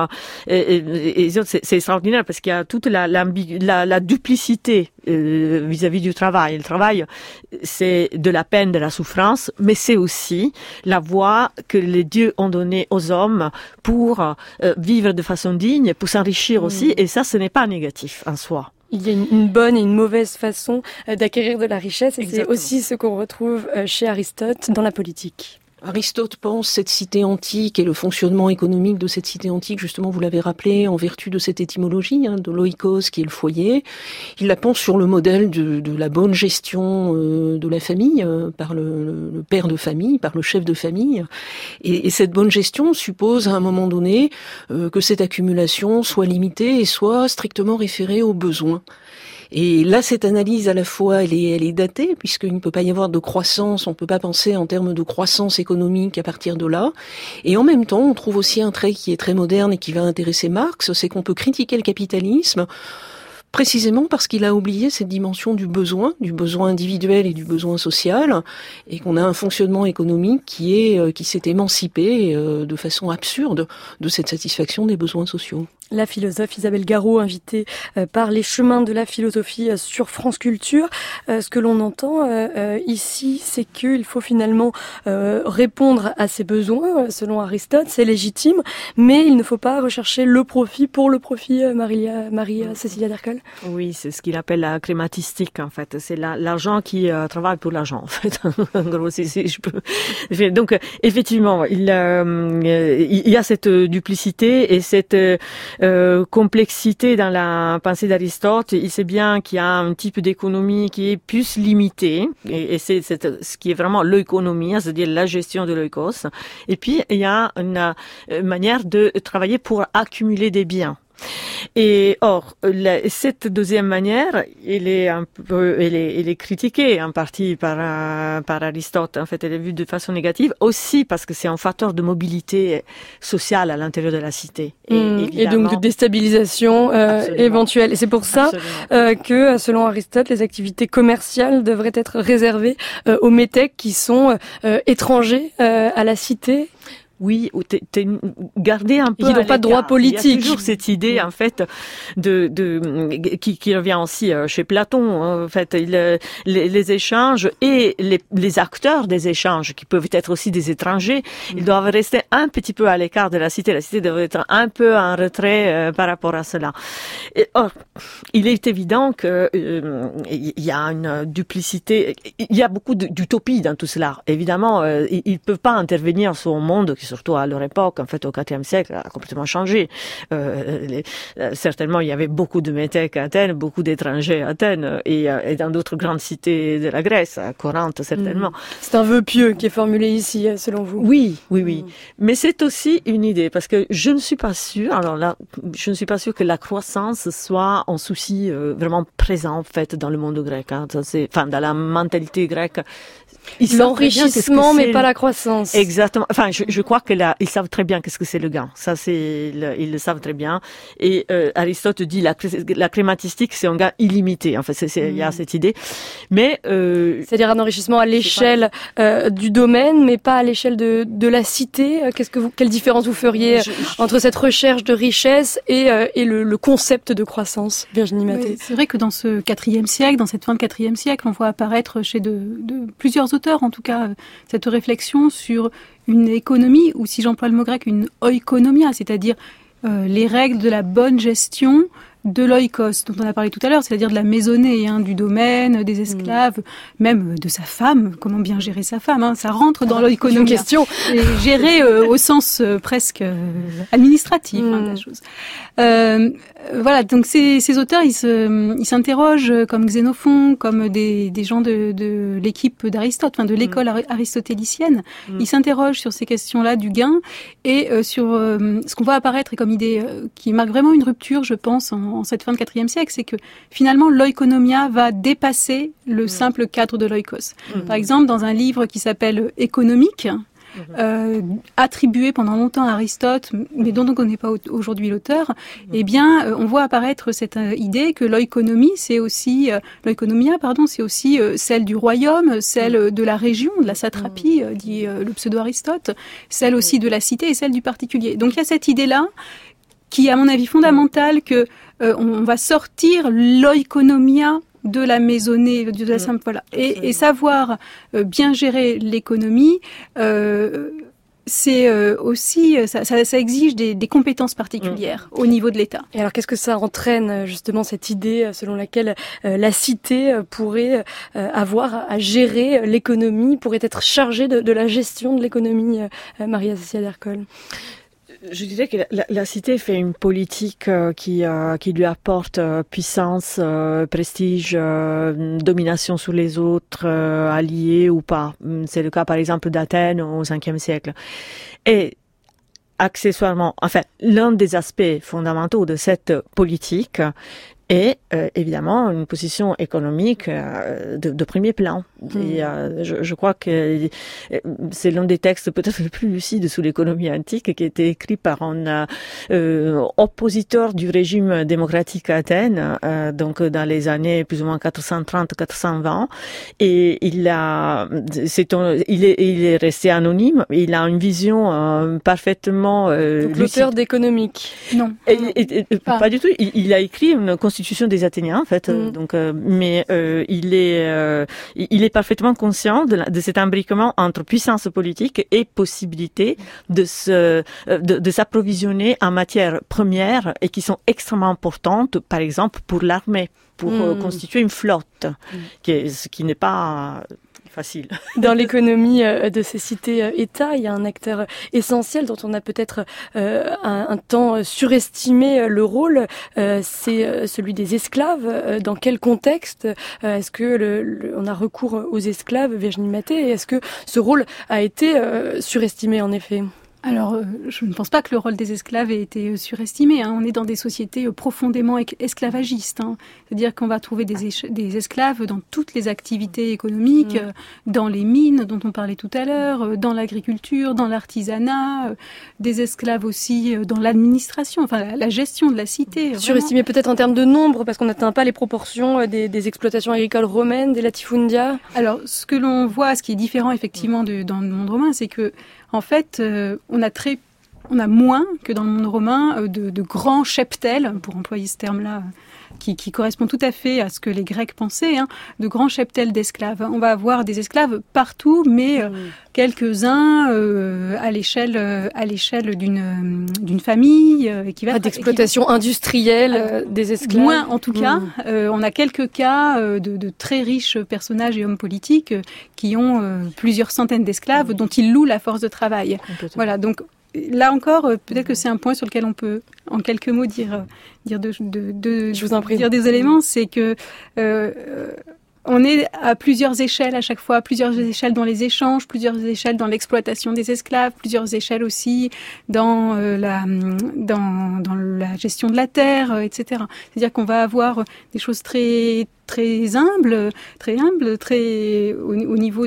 et c'est extraordinaire parce qu'il y a toute la duplicité vis-à-vis du travail. Le travail, c'est de la peine, de la souffrance, mais c'est aussi la voie que les dieux ont donnée aux hommes pour vivre de façon digne, pour s'enrichir aussi, et ça, ce n'est pas négatif en soi. Il y a une bonne et une mauvaise façon d'acquérir de la richesse, et c'est aussi ce qu'on retrouve chez Aristote dans la politique. Aristote pense cette cité antique et le fonctionnement économique de cette cité antique, justement, vous l'avez rappelé, en vertu de cette étymologie, de l'oikos qui est le foyer. Il la pense sur le modèle de la bonne gestion de la famille, par le père de famille, par le chef de famille. Et cette bonne gestion suppose à un moment donné que cette accumulation soit limitée et soit strictement référée aux besoins. Et là, cette analyse, à la fois, elle est datée, puisqu'il ne peut pas y avoir de croissance, on ne peut pas penser en termes de croissance économique à partir de là. Et en même temps, on trouve aussi un trait qui est très moderne et qui va intéresser Marx, c'est qu'on peut critiquer le capitalisme précisément parce qu'il a oublié cette dimension du besoin individuel et du besoin social, et qu'on a un fonctionnement économique qui s'est émancipé de façon absurde de cette satisfaction des besoins sociaux. La philosophe Isabelle Garot, invitée par les chemins de la philosophie sur France Culture. Ce que l'on entend ici, c'est qu'il faut finalement répondre à ces besoins. Selon Aristote, c'est légitime, mais il ne faut pas rechercher le profit pour le profit, Marie-Cécilia d'Ercole. Oui, c'est ce qu'il appelle la crématistique, en fait. C'est l'argent qui travaille pour l'argent, en fait. En gros, si je peux. Donc, effectivement, il y a cette duplicité et cette complexité dans la pensée d'Aristote. Il sait bien qu'il y a un type d'économie qui est plus limité, et c'est ce qui est vraiment l'économie, c'est-à-dire la gestion de l'oikos. Et puis, il y a une manière de travailler pour accumuler des biens. Et or, cette deuxième manière, elle est critiquée en partie par Aristote. En fait, elle est vue de façon négative aussi parce que c'est un facteur de mobilité sociale à l'intérieur de la cité. Et donc de déstabilisation éventuelle. Et c'est pour ça que, selon Aristote, les activités commerciales devraient être réservées aux métèques qui sont étrangers à la cité. Oui, ou garder un peu. Qui n'ont pas de droit politique. Il y a toujours cette idée, en fait, qui revient aussi chez Platon. En fait, les échanges et les acteurs des échanges, qui peuvent être aussi des étrangers, ils doivent rester un petit peu à l'écart de la cité. La cité doit être un peu en retrait par rapport à cela. Or, il est évident que il y a une duplicité. Il y a beaucoup d'utopie dans tout cela. Évidemment, ils peuvent pas intervenir sur un monde qui, surtout à leur époque, en fait, au IVe siècle, a complètement changé. Certainement, il y avait beaucoup de métèques à Athènes, beaucoup d'étrangers à Athènes, et dans d'autres grandes cités de la Grèce, à Corinthe, certainement. C'est un vœu pieux qui est formulé ici, selon vous. Oui. Mais c'est aussi une idée, parce que je ne suis pas sûre, que la croissance soit un souci vraiment présent, en fait, dans le monde grec. Dans la mentalité grecque. L'enrichissement, mais pas la croissance. Exactement. Enfin, je crois ils savent très bien qu'est-ce que c'est le gain. Ça, ils le savent très bien. Et Aristote dit la crématistique, c'est un gain illimité. En fait, il y a cette idée. Mais c'est-à-dire un enrichissement à l'échelle du domaine, mais pas à l'échelle de la cité. Quelle différence vous feriez entre cette recherche de richesse et le concept de croissance, Virginie Mathé? Oui, c'est vrai que dans ce IVe siècle, dans cette fin de IVe siècle, on voit apparaître chez de plusieurs auteurs, en tout cas, cette réflexion sur une économie, ou si j'emploie le mot grec, une oikonomia, c'est-à-dire les règles de la bonne gestion de l'oikos, dont on a parlé tout à l'heure, c'est-à-dire de la maisonnée, du domaine, des esclaves, même de sa femme, comment bien gérer sa femme, ça rentre dans l'oikonomia. Une question. Et gérer au sens presque administratif de la chose. Voilà, donc ces auteurs, ils s'interrogent, comme Xénophon, comme des gens de l'équipe d'Aristote, de l'école aristotélicienne. Ils s'interrogent sur ces questions-là du gain et sur ce qu'on voit apparaître comme idée qui marque vraiment une rupture, je pense, en cette fin de IVe siècle, c'est que finalement l'oikonomia va dépasser le simple cadre de l'oikos. Par exemple, dans un livre qui s'appelle Économique, attribué pendant longtemps à Aristote, mais dont on ne connaît pas aujourd'hui l'auteur, on voit apparaître cette idée que l'oikonomia, c'est aussi celle du royaume, celle de la région, de la satrapie, dit le pseudo-Aristote, celle aussi de la cité et celle du particulier. Donc il y a cette idée-là qui est, à mon avis, fondamentale, que on va sortir l'oikonomia de la maisonnée, de la simple, voilà. Et savoir bien gérer l'économie, c'est aussi, ça exige des compétences particulières au niveau de l'État. Et alors, qu'est-ce que ça entraîne, justement, cette idée selon laquelle la cité pourrait avoir à gérer l'économie, pourrait être chargée de la gestion de l'économie, Marie-Cécilia d'Ercole? Je dirais que la cité fait une politique qui lui apporte puissance, prestige, domination sur les autres, alliés ou pas. C'est le cas par exemple d'Athènes au Ve siècle. Et accessoirement, l'un des aspects fondamentaux de cette politique et évidemment une position économique de premier plan. Et je crois que c'est l'un des textes peut-être les plus lucides sur l'économie antique qui a été écrit par un oppositeur du régime démocratique à Athènes, donc dans les années plus ou moins 430-420, et il est resté anonyme. Il a une vision parfaitement donc l'auteur d'Économique. Non. Pas du tout. Il a écrit une constitution des Athéniens en fait. Donc, mais il est parfaitement conscient de cet imbriquement entre puissance politique et possibilité de s'approvisionner en matières premières et qui sont extrêmement importantes, par exemple pour l'armée, pour constituer une flotte, ce qui n'est pas facile. Dans l'économie de ces cités-États, il y a un acteur essentiel dont on a peut-être un temps surestimé le rôle, c'est celui des esclaves. Dans quel contexte est-ce que on a recours aux esclaves, Virginie Mathé, et est-ce que ce rôle a été surestimé en effet ? Alors, je ne pense pas que le rôle des esclaves ait été surestimé. On est dans des sociétés profondément esclavagistes. C'est-à-dire qu'on va trouver des esclaves dans toutes les activités économiques, dans les mines dont on parlait tout à l'heure, dans l'agriculture, dans l'artisanat, des esclaves aussi dans l'administration, enfin la gestion de la cité. Surestimé peut-être en termes de nombre, parce qu'on n'atteint pas les proportions des exploitations agricoles romaines, des latifundia. Alors, ce que l'on voit, ce qui est différent effectivement dans le monde romain, c'est que en fait, on a moins que dans le monde romain de grands cheptels, pour employer ce terme-là, qui correspond tout à fait à ce que les Grecs pensaient, de grands cheptels d'esclaves. On va avoir des esclaves partout, mais quelques-uns à l'échelle d'une famille qui va d'exploitation industrielle des esclaves. Moins en tout cas. On a quelques cas de très riches personnages et hommes politiques qui ont plusieurs centaines d'esclaves dont ils louent la force de travail. Voilà, donc là encore, peut-être que c'est un point sur lequel on peut, en quelques mots, dire Je vous en prie. Dire des éléments, c'est que on est à plusieurs échelles à chaque fois, plusieurs échelles dans les échanges, plusieurs échelles dans l'exploitation des esclaves, plusieurs échelles aussi dans la gestion de la terre, etc. C'est-à-dire qu'on va avoir des choses très humbles, au niveau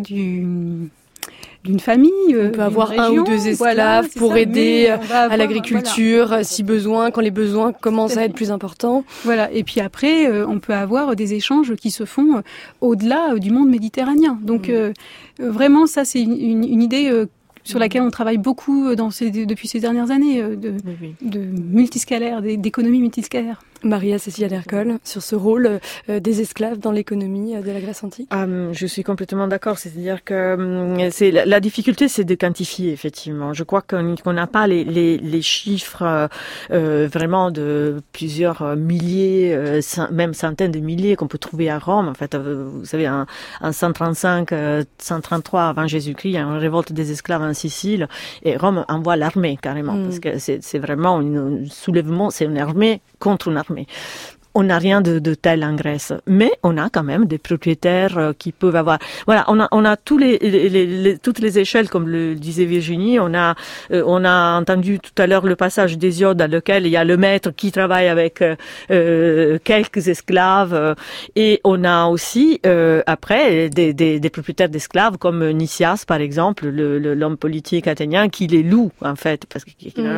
d'une famille, on peut avoir région, un ou deux esclaves pour aider à l'agriculture, si besoin, quand les besoins commencent à être plus importants. Voilà. Et puis après, on peut avoir des échanges qui se font au-delà du monde méditerranéen. Donc vraiment, ça c'est une idée sur laquelle on travaille beaucoup depuis ces dernières années de multiscalaire, d'économie multiscalaire. Maria Cecilia d'Ercole, sur ce rôle des esclaves dans l'économie de la Grèce antique. Je suis complètement d'accord. C'est-à-dire que la difficulté, c'est de quantifier, effectivement. Je crois qu'on n'a pas les chiffres vraiment de plusieurs milliers, même centaines de milliers qu'on peut trouver à Rome. En fait, vous savez, en 135, 133 avant Jésus-Christ, il y a une révolte des esclaves en Sicile et Rome envoie l'armée carrément parce que c'est vraiment un soulèvement, c'est une armée contre une armée. On n'a rien de tel en Grèce, mais on a quand même des propriétaires qui peuvent avoir. Voilà, on a toutes les échelles, comme le disait Virginie. On a entendu tout à l'heure le passage d'Hésiode dans lequel il y a le maître qui travaille avec quelques esclaves, et on a aussi après des propriétaires d'esclaves comme Nicias par exemple, l'homme politique athénien qui les loue en fait, parce que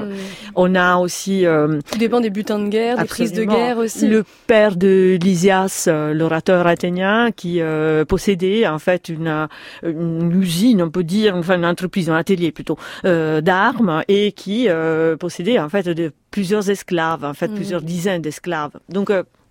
on a aussi. Tout dépend des butins de guerre, des prises de guerre aussi. Le père de Lysias, l'orateur athénien, qui possédait en fait une usine, on peut dire, enfin une entreprise, un atelier plutôt, d'armes, et qui possédait en fait plusieurs esclaves, en fait plusieurs dizaines d'esclaves. Donc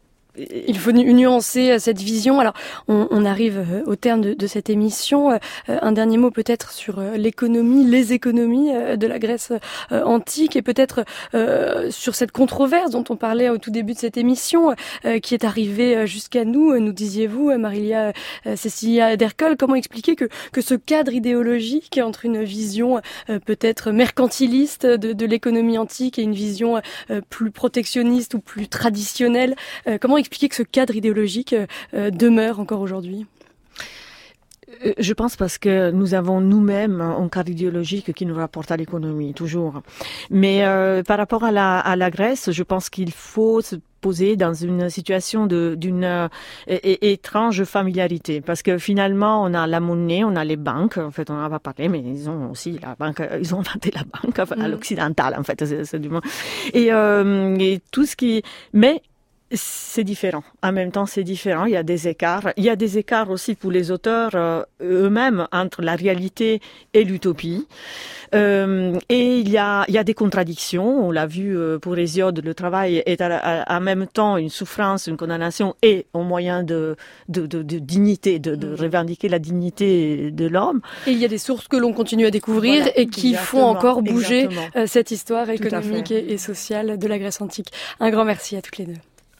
il faut nuancer cette vision. Alors, on arrive au terme de cette émission. Un dernier mot peut-être sur l'économie, les économies de la Grèce antique, et peut-être sur cette controverse dont on parlait au tout début de cette émission, qui est arrivée jusqu'à nous disiez-vous, Marilia Cecilia d'Ercole. Comment expliquer que ce cadre idéologique entre une vision peut-être mercantiliste de l'économie antique et une vision plus protectionniste ou plus traditionnelle, comment expliquer que ce cadre idéologique demeure encore aujourd'hui ? Je pense parce que nous avons nous-mêmes un cadre idéologique qui nous rapporte à l'économie, toujours. Mais par rapport à la Grèce, je pense qu'il faut se poser dans une situation d'une étrange familiarité. Parce que finalement, on a la monnaie, on a les banques. En fait, on en a pas parlé, mais ils ont aussi la banque. Ils ont inventé la banque à l'occidental, en fait. C'est du moins. Et tout ce qui... Mais c'est différent. En même temps, c'est différent. Il y a des écarts. Il y a des écarts aussi pour les auteurs eux-mêmes entre la réalité et l'utopie. Et il y a des contradictions. On l'a vu pour Hésiode, le travail est en même temps une souffrance, une condamnation et un moyen de dignité, de revendiquer la dignité de l'homme. Et il y a des sources que l'on continue à découvrir et qui font encore bouger cette histoire économique et sociale de la Grèce antique. Un grand merci à toutes les deux.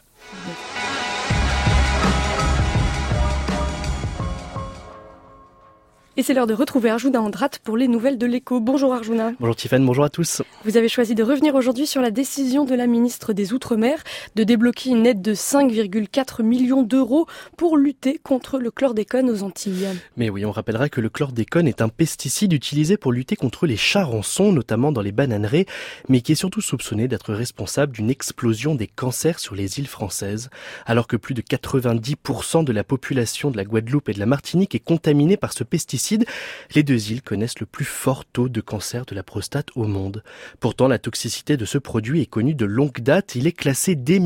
Et c'est l'heure de retrouver Arjuna Andrath pour les nouvelles de l'Écho. Bonjour Arjuna. Bonjour Tiffany, bonjour à tous. Vous avez choisi de revenir aujourd'hui sur la décision de la ministre des Outre-mer de débloquer une aide de 5,4 millions d'euros pour lutter contre le chlordécone aux Antilles. Mais oui, on rappellera que le chlordécone est un pesticide utilisé pour lutter contre les charançons, notamment dans les bananeraies, mais qui est surtout soupçonné d'être responsable d'une explosion des cancers sur les îles françaises. Alors que plus de 90% de la population de la Guadeloupe et de la Martinique est contaminée par ce pesticide, les deux îles connaissent le plus fort taux de cancer de la prostate au monde. Pourtant, la toxicité de ce produit est connue de longue date. Il est classé dès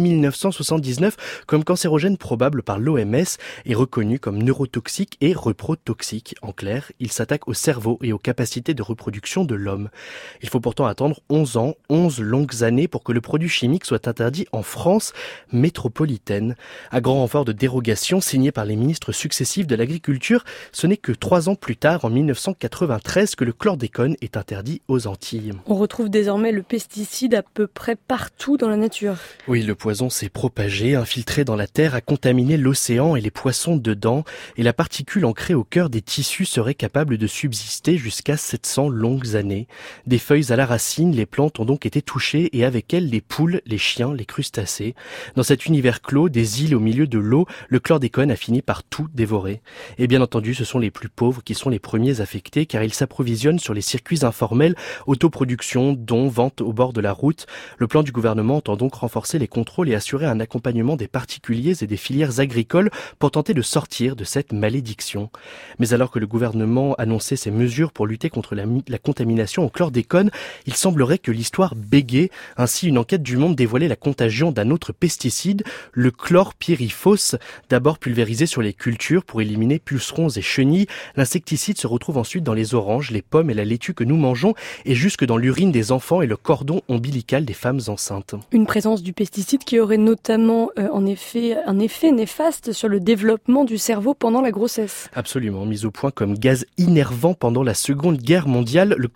1979 comme cancérogène probable par l'OMS et reconnu comme neurotoxique et reprotoxique. En clair, il s'attaque au cerveau et aux capacités de reproduction de l'homme. Il faut pourtant attendre 11 ans, 11 longues années pour que le produit chimique soit interdit en France métropolitaine. À grand renfort de dérogations signées par les ministres successifs de l'Agriculture, ce n'est que 3 ans plus tard, en 1993, que le chlordécone est interdit aux Antilles. On retrouve désormais le pesticide à peu près partout dans la nature. Oui, le poison s'est propagé, infiltré dans la terre, a contaminé l'océan et les poissons dedans, et la particule ancrée au cœur des tissus serait capable de subsister jusqu'à 700 longues années. Des feuilles à la racine, les plantes ont donc été touchées, et avec elles les poules, les chiens, les crustacés. Dans cet univers clos, des îles au milieu de l'eau, le chlordécone a fini par tout dévorer. Et bien entendu, ce sont les plus pauvres qui sont les premiers affectés car ils s'approvisionnent sur les circuits informels, autoproduction, dons, vente au bord de la route. Le plan du gouvernement entend donc renforcer les contrôles et assurer un accompagnement des particuliers et des filières agricoles pour tenter de sortir de cette malédiction. Mais alors que le gouvernement annonçait ces mesures pour lutter contre la contamination au chlordécone, il semblerait que l'histoire bégait. Ainsi, une enquête du Monde dévoilait la contagion d'un autre pesticide, le chlorpyrifos, d'abord pulvérisé sur les cultures pour éliminer pucerons et chenilles. L'insecticide se retrouve ensuite dans les oranges, les pommes et la laitue que nous mangeons et jusque dans l'urine des enfants et le cordon ombilical des femmes enceintes. Une présence du pesticide qui aurait notamment un effet néfaste sur le développement du cerveau pendant la grossesse. Absolument, mis au point comme gaz innervant pendant la Seconde Guerre mondiale, le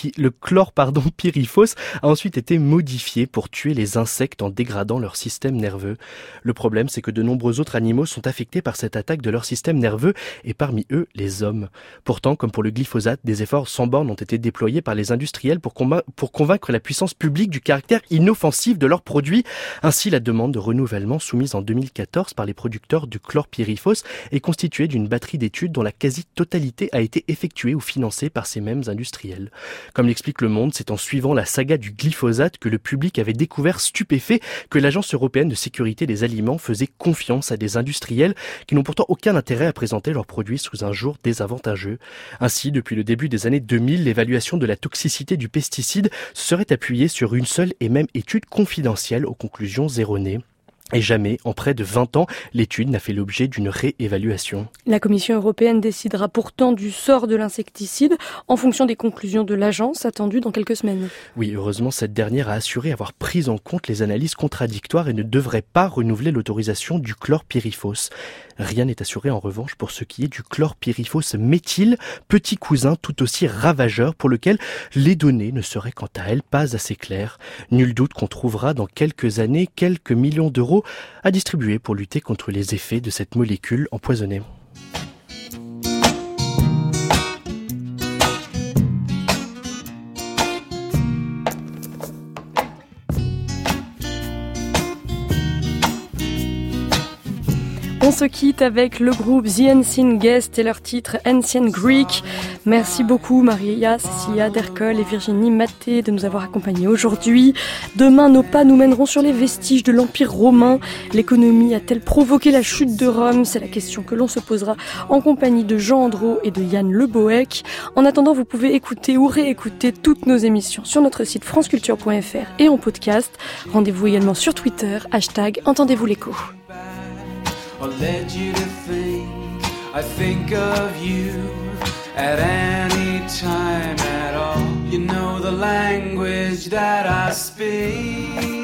chlorpyrifos a ensuite été modifié pour tuer les insectes en dégradant leur système nerveux. Le problème, c'est que de nombreux autres animaux sont affectés par cette attaque de leur système nerveux et parmi eux, les hommes. Pourtant, comme pour le glyphosate, des efforts sans bornes ont été déployés par les industriels pour convaincre la puissance publique du caractère inoffensif de leurs produits. Ainsi, la demande de renouvellement soumise en 2014 par les producteurs du chlorpyrifos est constituée d'une batterie d'études dont la quasi-totalité a été effectuée ou financée par ces mêmes industriels. Comme l'explique Le Monde, c'est en suivant la saga du glyphosate que le public avait découvert stupéfait que l'Agence européenne de sécurité des aliments faisait confiance à des industriels qui n'ont pourtant aucun intérêt à présenter leurs produits sous un jour désavantageux. Ainsi, depuis le début des années 2000, l'évaluation de la toxicité du pesticide serait appuyée sur une seule et même étude confidentielle aux conclusions erronées. Et jamais, en près de 20 ans, l'étude n'a fait l'objet d'une réévaluation. La Commission européenne décidera pourtant du sort de l'insecticide en fonction des conclusions de l'agence attendues dans quelques semaines. Oui, heureusement, cette dernière a assuré avoir pris en compte les analyses contradictoires et ne devrait pas renouveler l'autorisation du chlorpyrifos. Rien n'est assuré en revanche pour ce qui est du chlorpyrifos méthyle, petit cousin tout aussi ravageur pour lequel les données ne seraient quant à elles pas assez claires. Nul doute qu'on trouvera dans quelques années quelques millions d'euros à distribuer pour lutter contre les effets de cette molécule empoisonnée. se quitte avec le groupe The Ancient Guest et leur titre Ancient Greek. Merci beaucoup Maria, Cécilia Dercol et Virginie Maté de nous avoir accompagnés aujourd'hui. Demain, nos pas nous mèneront sur les vestiges de l'Empire romain. L'économie a-t-elle provoqué la chute de Rome ? C'est la question que l'on se posera en compagnie de Jean Andreau et de Yann Le Bohec. En attendant, vous pouvez écouter ou réécouter toutes nos émissions sur notre site franceculture.fr et en podcast. Rendez-vous également sur Twitter, #Entendez-vous l'écho. Or led you to think I think of you at any time at all. You know the language that I speak.